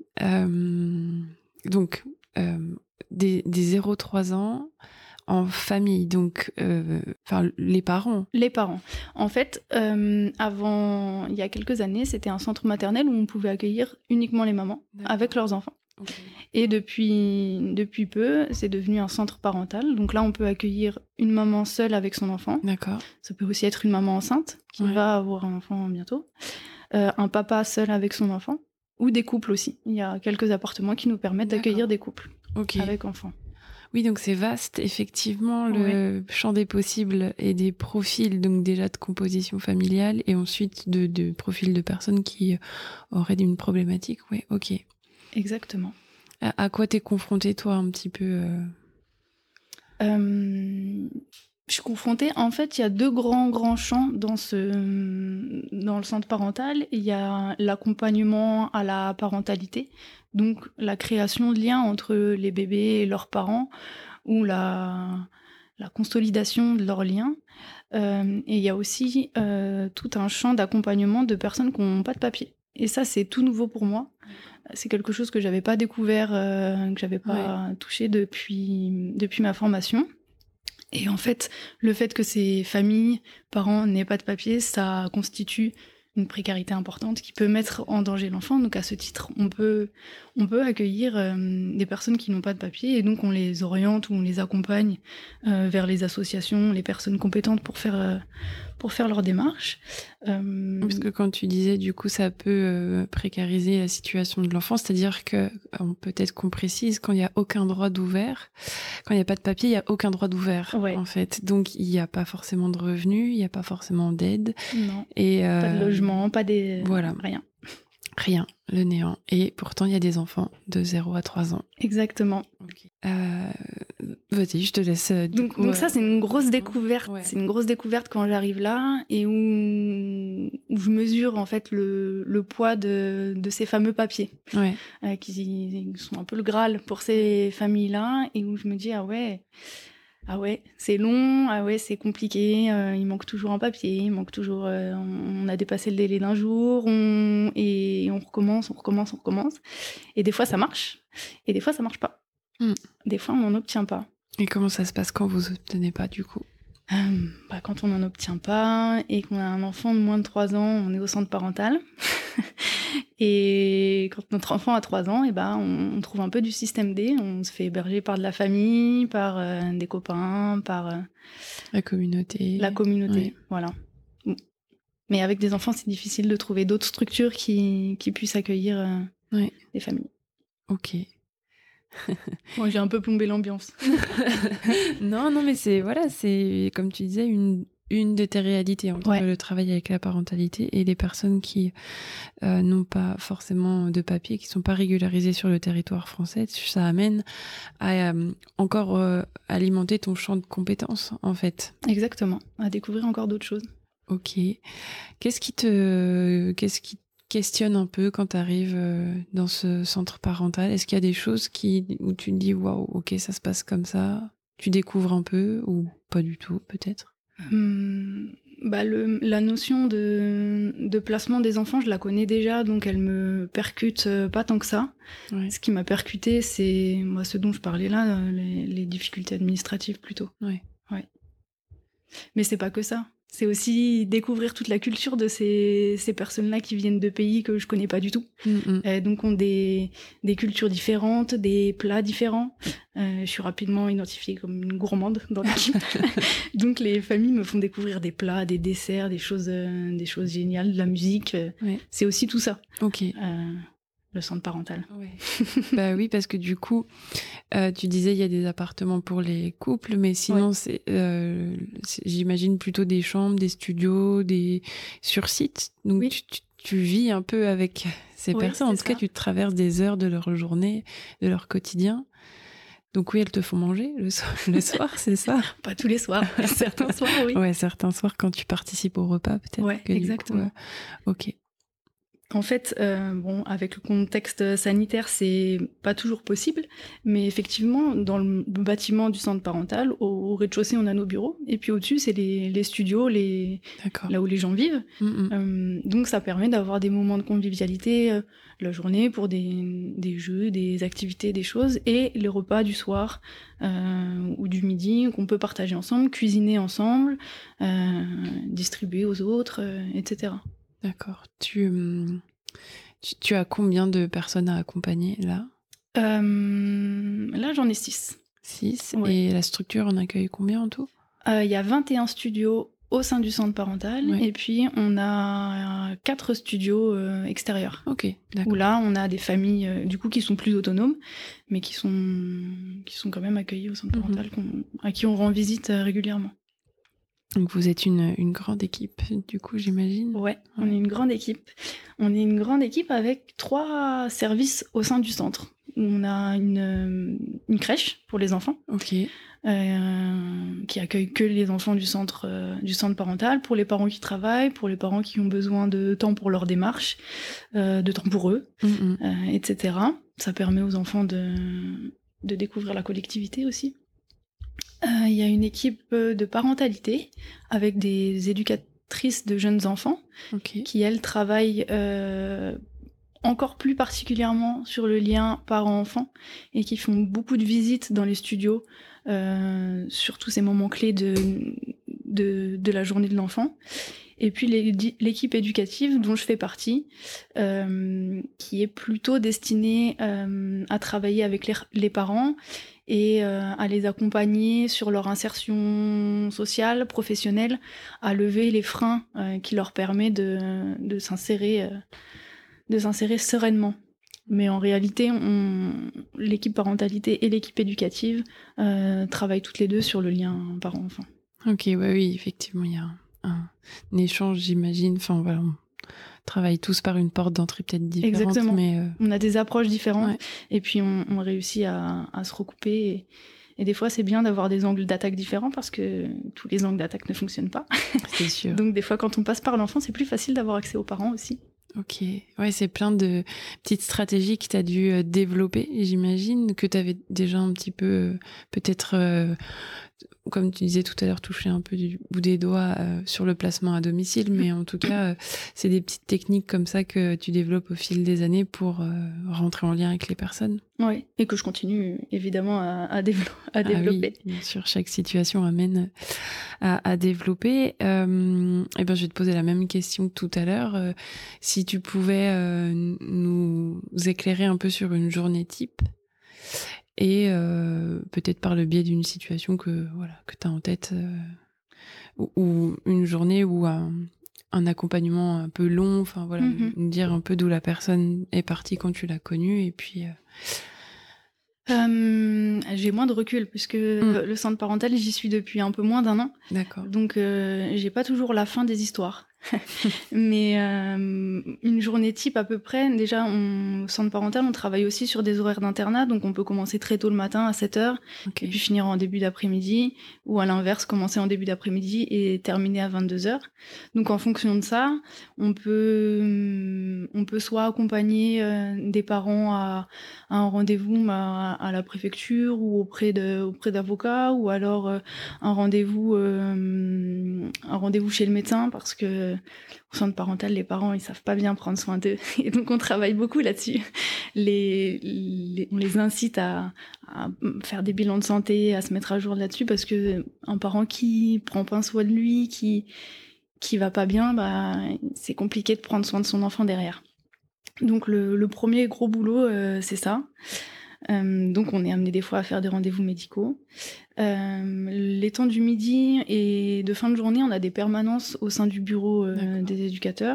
Donc, des 0-3 ans... En famille, donc, les parents. Les parents. En fait, avant, il y a quelques années, c'était un centre maternel où on pouvait accueillir uniquement les mamans avec leurs enfants. Okay. Et depuis peu, c'est devenu un centre parental. Donc là, on peut accueillir une maman seule avec son enfant. D'accord. Ça peut aussi être une maman enceinte qui va avoir un enfant bientôt. Un papa seul avec son enfant. Ou des couples aussi. Il y a quelques appartements qui nous permettent d'accueillir des couples avec enfants. Oui, donc c'est vaste, effectivement, le champ des possibles et des profils, donc déjà de composition familiale et ensuite de profils de personnes qui auraient une problématique. Oui, ok. Exactement. À quoi t'es confrontée, toi, un petit peu Je suis confrontée... En fait, il y a 2 grands champs dans le centre parental. Il y a l'accompagnement à la parentalité, donc la création de liens entre les bébés et leurs parents, ou la consolidation de leurs liens. Et il y a aussi tout un champ d'accompagnement de personnes qui n'ont pas de papier. Et ça, c'est tout nouveau pour moi. C'est quelque chose que j'avais pas découvert, que j'avais pas touché depuis ma formation. Et en fait, le fait que ces familles, parents n'aient pas de papier, ça constitue une précarité importante qui peut mettre en danger l'enfant. Donc à ce titre, on peut accueillir des personnes qui n'ont pas de papier et donc on les oriente ou on les accompagne vers les associations, les personnes compétentes pour faire leur démarche. Parce que quand tu disais, du coup, ça peut précariser la situation de l'enfant, c'est-à-dire que peut-être qu'on précise quand il n'y a aucun droit d'ouvert, quand il n'y a pas de papier, il n'y a aucun droit d'ouvert, en fait. Donc il n'y a pas forcément de revenus, il n'y a pas forcément d'aide. Non. Et, pas de logement, pas des... Voilà. Rien, le néant. Et pourtant, il y a des enfants de 0 à 3 ans. Exactement. Okay. Vas-y, je te laisse. Donc ça, c'est une grosse découverte. Ouais. C'est une grosse découverte quand j'arrive là et où je mesure en fait le poids de ces fameux papiers qui sont un peu le Graal pour ces familles-là et où je me dis ah ouais, c'est long, ah ouais, c'est compliqué, il manque toujours un papier, il manque toujours... on a dépassé le délai d'un jour, et on recommence. Et des fois, ça marche, et des fois, ça marche pas. Des fois, on n'en obtient pas. Et comment ça se passe quand vous obtenez pas, du coup ? Quand on n'en obtient pas, et qu'on a un enfant de moins de 3 ans, on est au centre parental. Et quand notre enfant a 3 ans, on trouve un peu du système D. On se fait héberger par de la famille, par des copains, par... La communauté. Voilà. Mais avec des enfants, c'est difficile de trouver d'autres structures qui puissent accueillir des familles. Ok. Moi, j'ai un peu plombé l'ambiance. Non, mais c'est comme tu disais, une de tes réalités entre le travail avec la parentalité et les personnes qui n'ont pas forcément de papier, qui sont pas régularisées sur le territoire français. Ça amène à encore alimenter ton champ de compétences, en fait. Exactement, à découvrir encore d'autres choses. Ok. Qu'est-ce qui te questionne un peu quand tu arrives dans ce centre parental ? Est-ce qu'il y a des choses où tu te dis waouh, ok, ça se passe comme ça, tu découvres un peu ou pas du tout, peut-être ? La notion de placement des enfants, je la connais déjà, donc elle me percute pas tant que ça. Ouais. Ce qui m'a percuté, c'est ce dont je parlais là, les difficultés administratives plutôt. Ouais. Mais c'est pas que ça. C'est aussi découvrir toute la culture de ces personnes-là qui viennent de pays que je connais pas du tout. Donc ont des cultures différentes, des plats différents. Je suis rapidement identifiée comme une gourmande dans l'équipe. Donc les familles me font découvrir des plats, des desserts, des choses géniales, de la musique. C'est aussi tout ça. Ok. Le centre parental. Bah oui, parce que du coup, tu disais il y a des appartements pour les couples, mais sinon c'est j'imagine plutôt des chambres, des studios, des sur site. Donc tu vis un peu avec ces personnes. En tout cas, tu traverses des heures de leur journée, de leur quotidien. Donc oui, elles te font manger le soir, c'est ça ? Pas tous les soirs, certains soirs, oui. Ouais, certains soirs quand tu participes au repas, peut-être. Ouais, exactement. Ok. En fait, avec le contexte sanitaire, c'est pas toujours possible, mais effectivement, dans le bâtiment du centre parental, au rez-de-chaussée, on a nos bureaux, et puis au-dessus, c'est les studios, là où les gens vivent. Donc ça permet d'avoir des moments de convivialité la journée pour des jeux, des activités, des choses, et les repas du soir ou du midi qu'on peut partager ensemble, cuisiner ensemble, distribuer aux autres, etc. D'accord. Tu as combien de personnes à accompagner là ? Là, j'en ai 6. 6 ? Ouais. Et la structure en accueille combien en tout ? Il y a 21 studios au sein du centre parental, et puis on a 4 studios extérieurs. Ok, d'accord. Où là, on a des familles du coup qui sont plus autonomes, mais qui sont quand même accueillies au centre parental, à qui on rend visite régulièrement. Donc vous êtes une grande équipe, du coup, j'imagine. Ouais, on est une grande équipe. On est une grande équipe avec 3 services au sein du centre. On a une crèche pour les enfants, qui accueille que les enfants du centre parental, pour les parents qui travaillent, pour les parents qui ont besoin de temps pour leur démarche, de temps pour eux, etc. Ça permet aux enfants de découvrir la collectivité aussi. Il y a une équipe de parentalité avec des éducatrices de jeunes enfants qui, elles, travaillent encore plus particulièrement sur le lien parent-enfant et qui font beaucoup de visites dans les studios sur tous ces moments clés de la journée de l'enfant. Et puis l'équipe éducative dont je fais partie, qui est plutôt destinée à travailler avec les parents et à les accompagner sur leur insertion sociale, professionnelle, à lever les freins qui leur permettent de s'insérer sereinement. Mais en réalité, l'équipe parentalité et l'équipe éducative travaillent toutes les deux sur le lien parent-enfant. Ok, ouais, oui, effectivement, il y a un échange, j'imagine. Enfin, voilà, on travaille tous par une porte d'entrée peut-être différente. Exactement. Mais on a des approches différentes, ouais. Et puis on réussit à se recouper. Et des fois, c'est bien d'avoir des angles d'attaque différents parce que tous les angles d'attaque ne fonctionnent pas. C'est sûr. Donc des fois, quand on passe par l'enfant, c'est plus facile d'avoir accès aux parents aussi. Ok, ouais, c'est plein de petites stratégies que tu as dû développer. Et j'imagine que tu avais déjà un petit peu, peut-être, comme tu disais tout à l'heure, touché un peu du bout des doigts sur le placement à domicile. Mais en tout cas, c'est des petites techniques comme ça que tu développes au fil des années pour rentrer en lien avec les personnes. Oui, et que je continue évidemment à développer. Ah oui, bien sûr, chaque situation amène à développer. Et ben, je vais te poser la même question que tout à l'heure. Si tu pouvais nous éclairer un peu sur une journée type et peut-être par le biais d'une situation que tu as en tête ou une journée ou un accompagnement un peu long, enfin voilà, nous dire un peu d'où la personne est partie quand tu l'as connue et puis... J'ai moins de recul puisque le centre parental, j'y suis depuis un peu moins d'1 an. D'accord. Donc j'ai pas toujours la fin des histoires. Mais une journée type à peu près, déjà au centre parental, on travaille aussi sur des horaires d'internat, donc on peut commencer très tôt le matin à 7h, et puis finir en début d'après-midi, ou à l'inverse, commencer en début d'après-midi et terminer à 22h. Donc en fonction de ça, on peut soit accompagner des parents à un rendez-vous à la préfecture ou auprès d'avocats, ou alors un rendez-vous chez le médecin, parce que au centre parental, les parents, ils savent pas bien prendre soin d'eux. Et donc, on travaille beaucoup là-dessus. On les incite à faire des bilans de santé, à se mettre à jour là-dessus, parce que un parent qui prend pas soin de lui, qui va pas bien, bah, c'est compliqué de prendre soin de son enfant derrière. Donc, le premier gros boulot, c'est ça. Donc on est amené des fois à faire des rendez-vous médicaux. Les temps du midi et de fin de journée, on a des permanences au sein du bureau des éducateurs.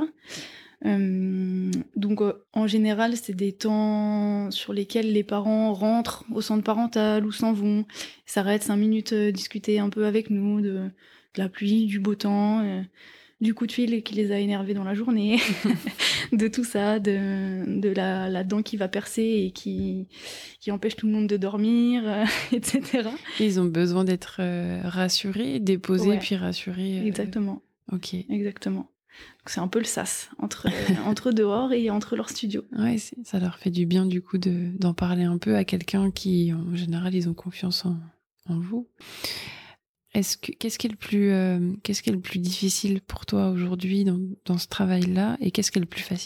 Donc en général, c'est des temps sur lesquels les parents rentrent au centre parental ou s'en vont, s'arrêtent 5 minutes, discuter un peu avec nous de la pluie, du beau temps, du coup de fil qui les a énervés dans la journée, de tout ça, de la dent qui va percer et qui empêche tout le monde de dormir, etc. Ils ont besoin d'être rassurés, déposés, puis rassurés. Exactement. Ok. Exactement. Donc c'est un peu le sas entre dehors et entre leur studio. Ouais, ça leur fait du bien du coup d'en parler un peu à quelqu'un qui, en général, ils ont confiance en vous. Qu'est-ce qui est le plus difficile pour toi aujourd'hui dans ce travail-là, et qu'est-ce qui est le plus facile ?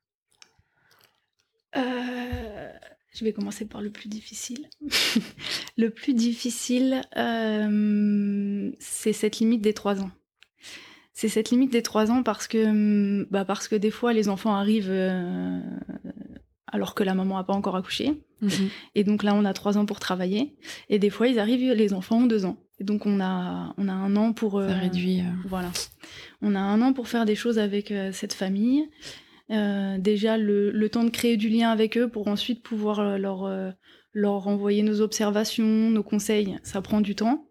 Je vais commencer par le plus difficile. Le plus difficile, c'est cette limite des 3 ans. C'est cette limite des 3 ans parce que des fois, les enfants arrivent alors que la maman n'a pas encore accouché. Et donc là, on a 3 ans pour travailler. Et des fois, ils arrivent, les enfants ont 2 ans. Et donc, on a 1 an pour... Ça réduit... Voilà. On a 1 an pour faire des choses avec cette famille. Déjà, le temps de créer du lien avec eux pour ensuite pouvoir leur envoyer nos observations, nos conseils, ça prend du temps.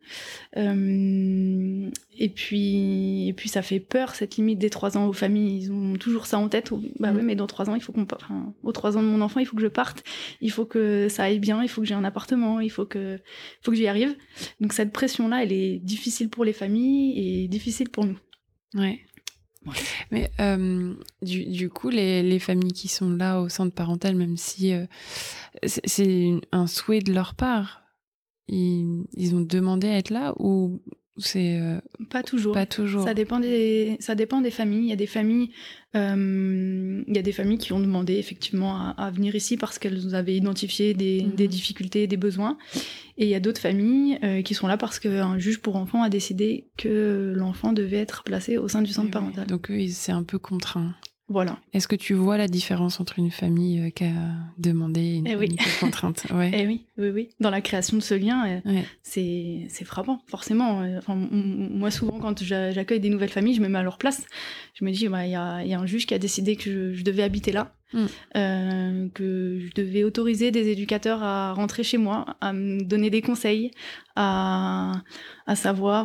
Et puis ça fait peur, cette limite des 3 ans aux familles. Ils ont toujours ça en tête. Bah ouais, mais dans 3 ans, il faut aux 3 ans de mon enfant, il faut que je parte. Il faut que ça aille bien. Il faut que j'ai un appartement. Il faut que j'y arrive. Donc cette pression-là, elle est difficile pour les familles et difficile pour nous. Ouais. Mais du coup, les familles qui sont là au centre parental, même si c'est un souhait de leur part, ils ont demandé à être là, ou C'est Pas toujours. pas toujours. Ça dépend des familles. Il y a des familles, qui ont demandé effectivement à venir ici parce qu'elles avaient identifié des difficultés, des besoins. Et il y a d'autres familles qui sont là parce qu'un juge pour enfants a décidé que l'enfant devait être placé au sein du centre parental. Donc eux, c'est un peu contraint. Voilà. Est-ce que tu vois la différence entre une famille qui a demandé et une famille qui est contrainte? Oui. Dans la création de ce lien, c'est frappant, forcément. Moi, souvent, quand j'accueille des nouvelles familles, je me mets à leur place. Je me dis, il y a un juge qui a décidé que je devais habiter là, que je devais autoriser des éducateurs à rentrer chez moi, à me donner des conseils, à savoir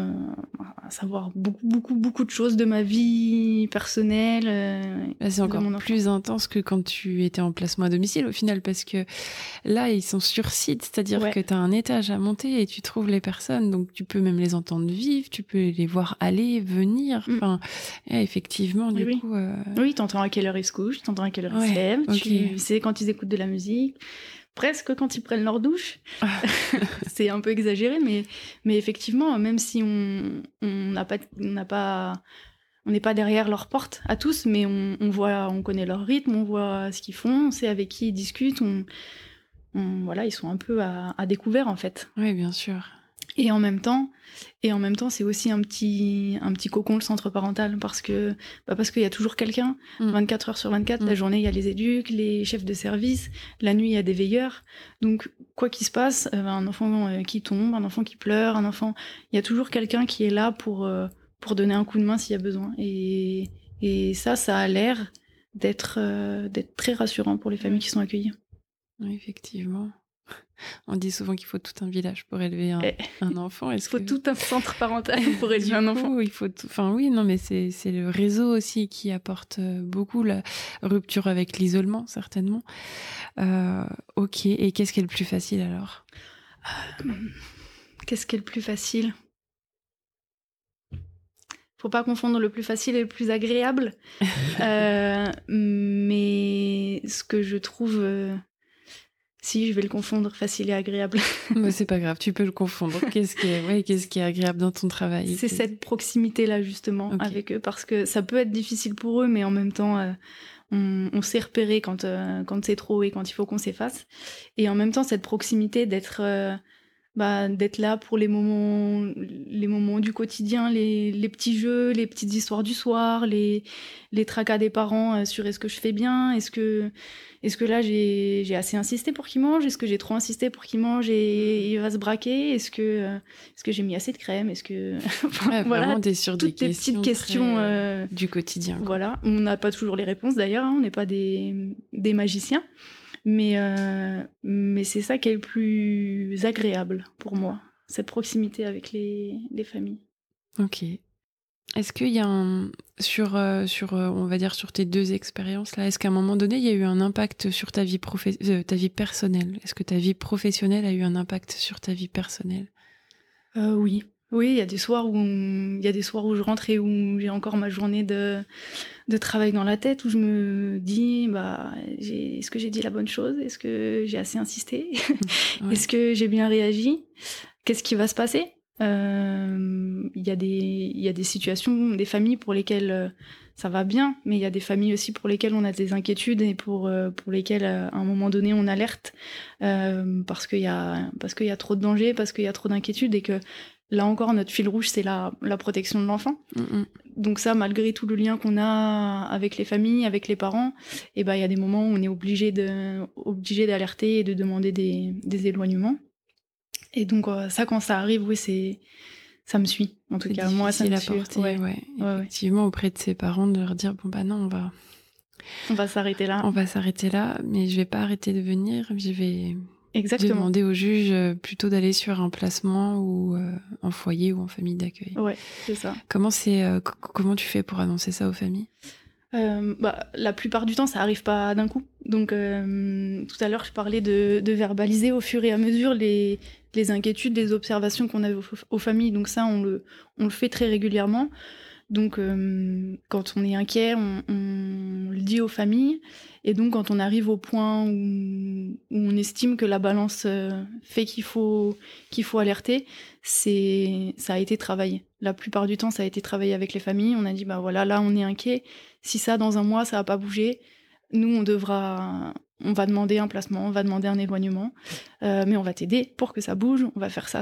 beaucoup de choses de ma vie personnelle. Là, c'est encore plus intense que quand tu étais en placement à domicile au final, parce que là, ils sont sur site, c'est-à-dire que tu as un étage à monter et tu trouves les personnes, donc tu peux même les entendre vivre, tu peux les voir aller, venir. Enfin, effectivement, du coup... Oui, t'entends à quelle heure ils se couchent, t'entends à quelle heure ils se lèvent, tu sais quand ils écoutent de la musique, presque quand ils prennent leur douche. C'est un peu exagéré, mais effectivement, même si on n'est pas derrière leur porte à tous, mais on connaît leur rythme, on voit ce qu'ils font, on sait avec qui ils discutent, ils sont un peu à découvert en fait. Oui, bien sûr. Et en même temps, c'est aussi un petit cocon, le centre parental, parce qu'il y a toujours quelqu'un, 24 heures sur 24, la journée, il y a les éducs, les chefs de service, la nuit, il y a des veilleurs. Donc, quoi qu'il se passe, un enfant qui tombe, un enfant qui pleure, il y a toujours quelqu'un qui est là pour donner un coup de main s'il y a besoin. Et ça a l'air d'être très rassurant pour les familles qui sont accueillies. Oui, effectivement. On dit souvent qu'il faut tout un village pour élever un enfant. Il faut tout un centre parental pour élever un enfant. Il faut tout... Enfin oui, non, mais c'est le réseau aussi qui apporte beaucoup, la rupture avec l'isolement, certainement. Ok, et qu'est-ce qui est le plus facile alors? Qu'est-ce qui est le plus facile? Faut pas confondre le plus facile et le plus agréable. Mais ce que je trouve... Si, je vais le confondre, facile et agréable. Mais c'est pas grave, tu peux le confondre. Qu'est-ce qui est agréable dans ton travail? C'est cette proximité-là, justement, avec eux, parce que ça peut être difficile pour eux, mais en même temps, on sait repérer quand c'est trop et quand il faut qu'on s'efface. Et en même temps, cette proximité d'être là pour les moments du quotidien, les petits jeux, les petites histoires du soir, les tracas des parents sur est-ce que je fais bien, est-ce que là j'ai assez insisté pour qu'il mange, est-ce que j'ai trop insisté pour qu'il mange et il va se braquer, est-ce que j'ai mis assez de crème, est-ce que voilà, t'es sur toutes des les petites questions du quotidien, quoi. Voilà, on n'a pas toujours les réponses d'ailleurs, on n'est pas des magiciens. Mais c'est ça qui est le plus agréable pour moi, cette proximité avec les familles. Ok. Est-ce qu'il y a on va dire, sur tes deux expériences là, est-ce qu'à un moment donné il y a eu un impact sur ta vie personnelle? Est-ce que ta vie professionnelle a eu un impact sur ta vie personnelle? Oui, il y a des soirs où je rentre et où j'ai encore ma journée de travail dans la tête, où je me dis est-ce que j'ai dit la bonne chose, est-ce que j'ai assez insisté, est-ce que j'ai bien réagi, qu'est-ce qui va se passer? Il y a des situations, des familles pour lesquelles ça va bien, mais il y a des familles aussi pour lesquelles on a des inquiétudes et pour lesquelles à un moment donné on alerte parce qu'il y a trop de danger, parce qu'il y a trop d'inquiétudes, et que là encore notre fil rouge c'est la protection de l'enfant. Donc ça, malgré tout le lien qu'on a avec les familles, avec les parents, il y a des moments où on est obligé d'alerter et de demander des éloignements. Et donc ça, quand ça arrive, ça me suit. En tout cas, moi, ça me suit. Effectivement, auprès de ses parents, de leur dire non, on va s'arrêter là. On va s'arrêter là, mais je vais pas arrêter de venir. Je vais demander au juge plutôt d'aller sur un placement ou en foyer ou en famille d'accueil. Ouais, c'est ça. Comment tu fais pour annoncer ça aux familles? La plupart du temps, ça arrive pas d'un coup. Donc, tout à l'heure, je parlais de verbaliser au fur et à mesure les inquiétudes, les observations qu'on avait aux familles. Donc ça, on le fait très régulièrement. Donc, quand on est inquiet, on le dit aux familles. Et donc, quand on arrive au point où on estime que la balance fait qu'il faut alerter, ça a été travaillé. La plupart du temps, ça a été travaillé avec les familles. On a dit, bah voilà, là, on est inquiet. Si ça, dans un mois, ça va pas bouger, nous, on va demander un placement, on va demander un éloignement, mais on va t'aider pour que ça bouge, on va faire ça.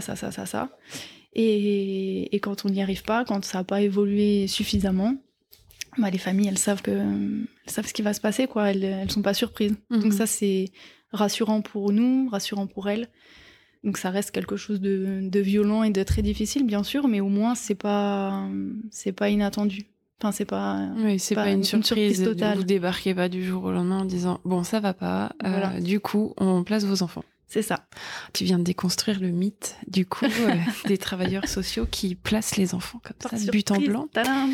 Et quand on n'y arrive pas, quand ça n'a pas évolué suffisamment, bah, les familles, elles savent ce qui va se passer, quoi. Elles sont pas surprises. Donc ça, c'est rassurant pour nous, rassurant pour elles. Donc ça reste quelque chose de violent et de très difficile, bien sûr, mais au moins, c'est pas inattendu. Enfin, c'est pas une surprise totale. Vous débarquez pas du jour au lendemain en disant bon, ça va pas, voilà. Du coup on place vos enfants. C'est ça. Tu viens de déconstruire le mythe du coup des travailleurs sociaux qui placent les enfants comme ça, surprise, but en blanc.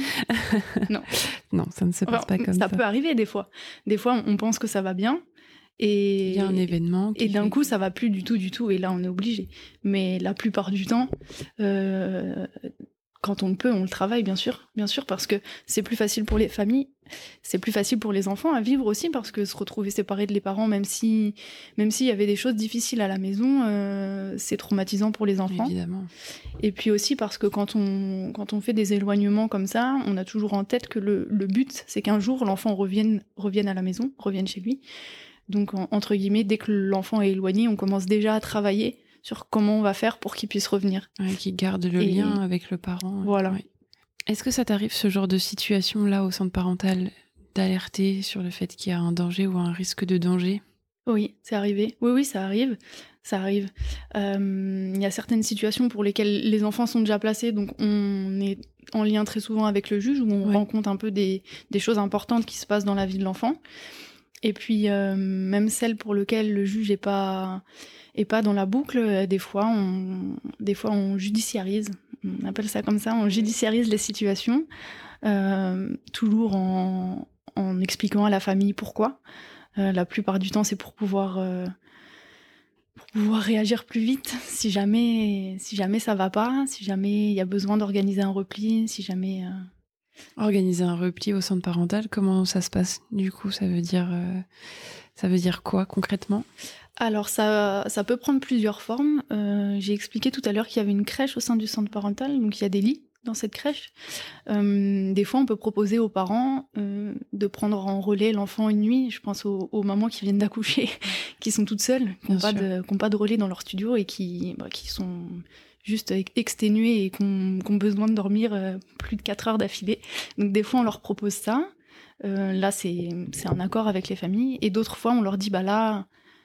Non, ça ne se passe pas comme ça. Ça peut arriver des fois. Des fois, on pense que ça va bien. Et il y a un événement et d'un coup ça va plus du tout et là on est obligé, mais la plupart du temps quand on le peut, on le travaille, bien sûr, parce que c'est plus facile pour les familles, c'est plus facile pour les enfants à vivre aussi, parce que se retrouver séparés de les parents, même s'il y avait des choses difficiles à la maison, c'est traumatisant pour les enfants. Évidemment. Et puis aussi parce que quand on fait des éloignements comme ça, on a toujours en tête que le but, c'est qu'un jour l'enfant revienne à la maison, revienne chez lui. Donc, entre guillemets, dès que l'enfant est éloigné, on commence déjà à travailler sur comment on va faire pour qu'il puisse revenir. Ouais, qu'il garde le lien avec le parent. Voilà. Ouais. Est-ce que ça t'arrive, ce genre de situation-là, au centre parental, d'alerter sur le fait qu'il y a un danger ou un risque de danger ? Oui, c'est arrivé. Oui, ça arrive. Il y a certaines situations pour lesquelles les enfants sont déjà placés, donc on est en lien très souvent avec le juge, où on rend compte un peu des choses importantes qui se passent dans la vie de l'enfant. Et puis, même celles pour lesquelles le juge est pas dans la boucle, des fois on judiciarise. On appelle ça comme ça, on judiciarise les situations, toujours en expliquant à la famille pourquoi. La plupart du temps, c'est pour pouvoir réagir plus vite si jamais ça va pas, si jamais il y a besoin d'organiser un repli, si jamais... Organiser un repli au centre parental, comment ça se passe ? Du coup, ça veut dire quoi concrètement ? Alors ça peut prendre plusieurs formes. J'ai expliqué tout à l'heure qu'il y avait une crèche au sein du centre parental, donc il y a des lits dans cette crèche. Des fois, on peut proposer aux parents de prendre en relais l'enfant une nuit. Je pense aux mamans qui viennent d'accoucher, qui sont toutes seules, qui n'ont pas de relais dans leur studio et qui sont juste exténuées et qui ont besoin de dormir plus de 4 heures d'affilée. Donc des fois, on leur propose ça. Là, c'est un accord avec les familles. Et d'autres fois, on leur dit, bah là,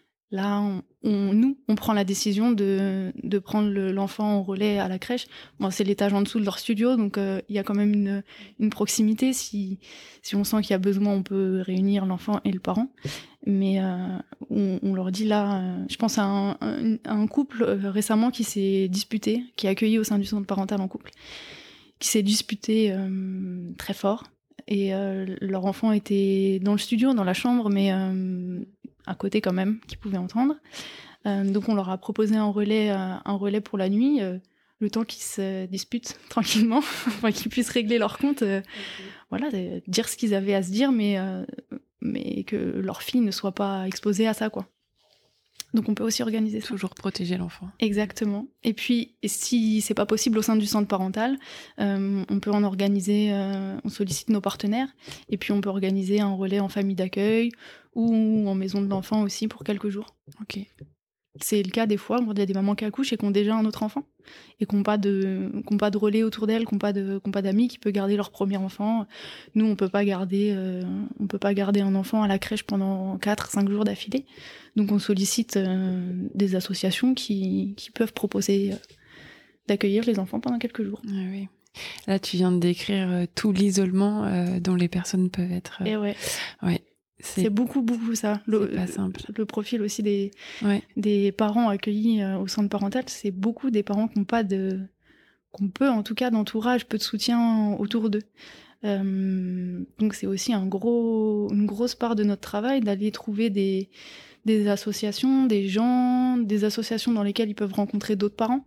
on prend la décision de prendre l'enfant en relais à la crèche. Bon, c'est l'étage en dessous de leur studio, donc il y a quand même une proximité. Si on sent qu'il y a besoin, on peut réunir l'enfant et le parent. Mais on leur dit là... je pense à un couple récemment qui s'est disputé, qui est accueilli au sein du centre parental en couple, qui s'est disputé très fort. Et leur enfant était dans le studio, dans la chambre, mais à côté quand même, qui pouvait entendre. Donc on leur a proposé un relais pour la nuit, le temps qu'ils se disputent tranquillement, enfin, qu'ils puissent régler leur compte, voilà, dire ce qu'ils avaient à se dire, mais que leur fille ne soit pas exposée à ça, quoi. Donc on peut aussi organiser ça. Toujours protéger l'enfant. Exactement. Et puis, si c'est pas possible au sein du centre parental, on peut en organiser, on sollicite nos partenaires, et puis on peut organiser un relais en famille d'accueil ou en maison de l'enfant aussi pour quelques jours. Ok. C'est le cas des fois, il y a des mamans qui accouchent et qui ont déjà un autre enfant, et qui n'ont pas de relais autour d'elles, qui n'ont pas d'amis qui peuvent garder leur premier enfant. Nous, on peut pas garder un enfant à la crèche pendant 4-5 jours d'affilée. Donc on sollicite des associations qui peuvent proposer d'accueillir les enfants pendant quelques jours. Ah oui. Là, tu viens de décrire tout l'isolement dont les personnes peuvent être... Et ouais. C'est beaucoup ça. C'est pas simple. Le profil aussi des parents accueillis au centre parental, c'est beaucoup des parents qui n'ont pas qu'on peut, en tout cas, d'entourage, peu de soutien autour d'eux. Donc c'est aussi une grosse part de notre travail d'aller trouver des associations, des associations dans lesquelles ils peuvent rencontrer d'autres parents,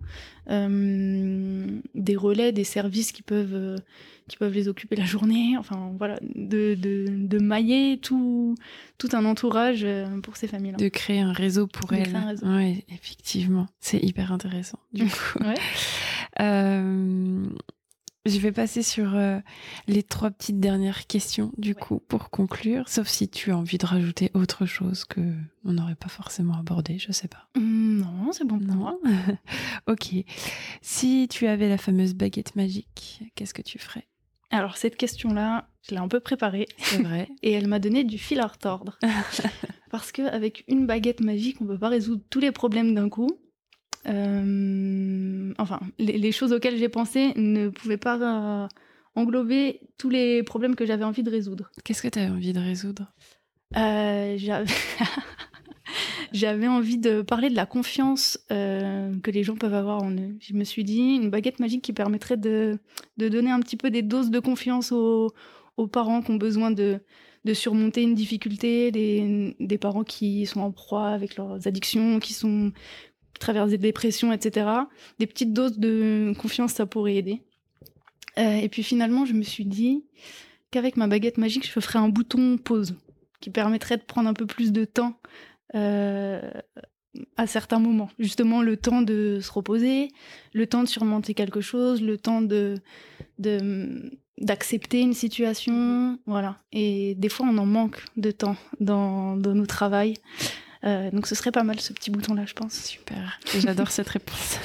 des relais, des services qui peuvent les occuper la journée, enfin voilà, de mailler tout un entourage pour ces familles-là. De créer un réseau pour elles. Oui, effectivement. C'est hyper intéressant, du coup. Je vais passer sur les 3 petites dernières questions, du coup, pour conclure. Sauf si tu as envie de rajouter autre chose qu'on n'aurait pas forcément abordé, je sais pas. Non, c'est bon pour moi. Ok. Si tu avais la fameuse baguette magique, qu'est-ce que tu ferais ? Alors, cette question-là, je l'ai un peu préparée. C'est vrai. Et elle m'a donné du fil à retordre. Parce qu'avec une baguette magique, on ne peut pas résoudre tous les problèmes d'un coup. Enfin, les choses auxquelles j'ai pensé ne pouvaient pas englober tous les problèmes que j'avais envie de résoudre. Qu'est-ce que tu avais envie de résoudre ? J'avais envie de parler de la confiance que les gens peuvent avoir en eux. Je me suis dit, une baguette magique qui permettrait de donner un petit peu des doses de confiance aux parents qui ont besoin de surmonter une difficulté, des parents qui sont en proie avec leurs addictions, qui traversent des dépressions, etc. Des petites doses de confiance, ça pourrait aider. Et puis finalement, je me suis dit qu'avec ma baguette magique, je ferais un bouton pause qui permettrait de prendre un peu plus de temps à certains moments. Justement, le temps de se reposer, le temps de surmonter quelque chose, le temps d'accepter une situation. Voilà. Et des fois, on en manque de temps dans nos travails. Donc ce serait pas mal ce petit bouton-là, je pense. Super, j'adore cette réponse.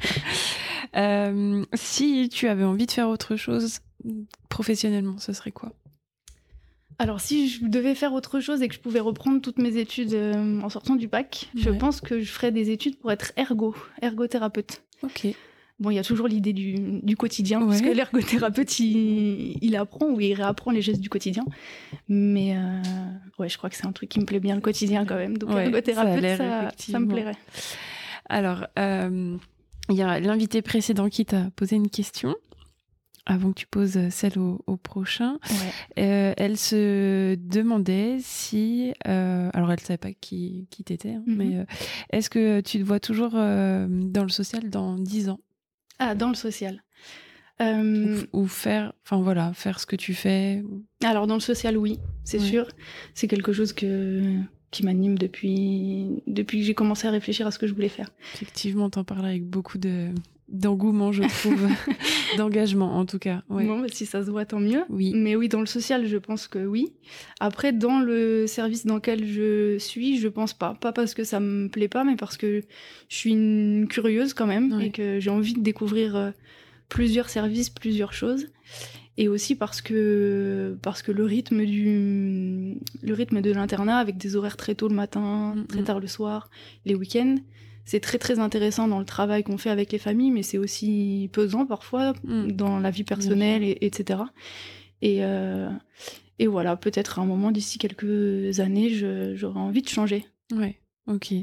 Si tu avais envie de faire autre chose professionnellement, ce serait quoi ? Alors si je devais faire autre chose et que je pouvais reprendre toutes mes études en sortant du bac, je pense que je ferais des études pour être ergothérapeute. Ok. Bon, il y a toujours l'idée du quotidien, parce que l'ergothérapeute, il apprend ou il réapprend les gestes du quotidien. Mais je crois que c'est un truc qui me plaît bien, le quotidien quand même. Donc ergothérapeute, ça me plairait. Alors, il y a l'invité précédent qui t'a posé une question, avant que tu poses celle au prochain. Elle se demandait si... alors, elle ne savait pas qui t'étais, mais est-ce que tu te vois toujours dans le social dans 10 ans ? Ah, dans le social. Ou faire ce que tu fais. Alors, dans le social, oui, c'est sûr. C'est quelque chose qui m'anime depuis que j'ai commencé à réfléchir à ce que je voulais faire. Effectivement, t'en parles avec beaucoup d'engouement, je trouve, d'engagement en tout cas. Ouais. Bon, si ça se voit, tant mieux. Oui. Mais oui, dans le social, je pense que oui. Après, dans le service dans lequel je suis, je pense pas. Pas parce que ça me plaît pas, mais parce que je suis une curieuse quand même et que j'ai envie de découvrir plusieurs services, plusieurs choses. Et aussi parce que le rythme de l'internat, avec des horaires très tôt le matin, très tard le soir, les week-ends, c'est très très intéressant dans le travail qu'on fait avec les familles, mais c'est aussi pesant parfois dans la vie personnelle, etc. Et voilà, peut-être à un moment, d'ici quelques années, j'aurai envie de changer. Ouais, ok.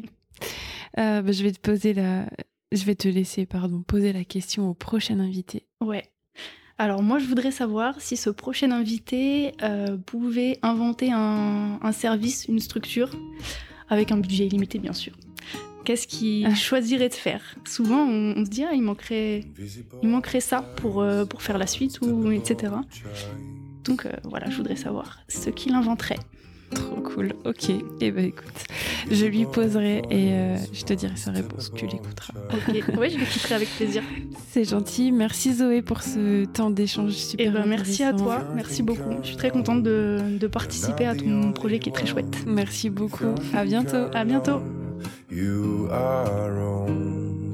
Je vais te laisser poser la question au prochain invité. Ouais. Alors moi, je voudrais savoir si ce prochain invité pouvait inventer un service, une structure, avec un budget illimité, bien sûr. Qu'est-ce qu'il choisirait de faire ? Souvent, on se dit, il manquerait ça pour faire la suite, etc. Donc voilà, je voudrais savoir ce qu'il inventerait. Trop cool, ok. Eh ben écoute, je lui poserai et je te dirai sa réponse, tu l'écouteras. Ok, oui, je l'écouterai avec plaisir. C'est gentil, merci Zoé pour ce temps d'échange super intéressant. Merci à toi, merci beaucoup. Je suis très contente de participer à ton projet qui est très chouette. Merci beaucoup, à bientôt. À bientôt. You are wrong,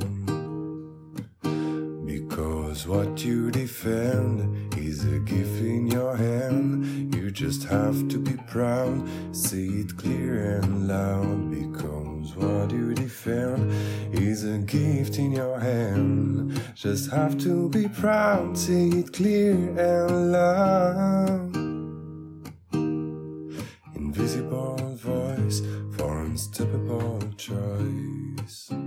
because what you defend is a gift in your hand. You just have to be proud, say it clear and loud, because what you defend is a gift in your hand. Just have to be proud, say it clear and loud. Invisible voice for unstoppable choice.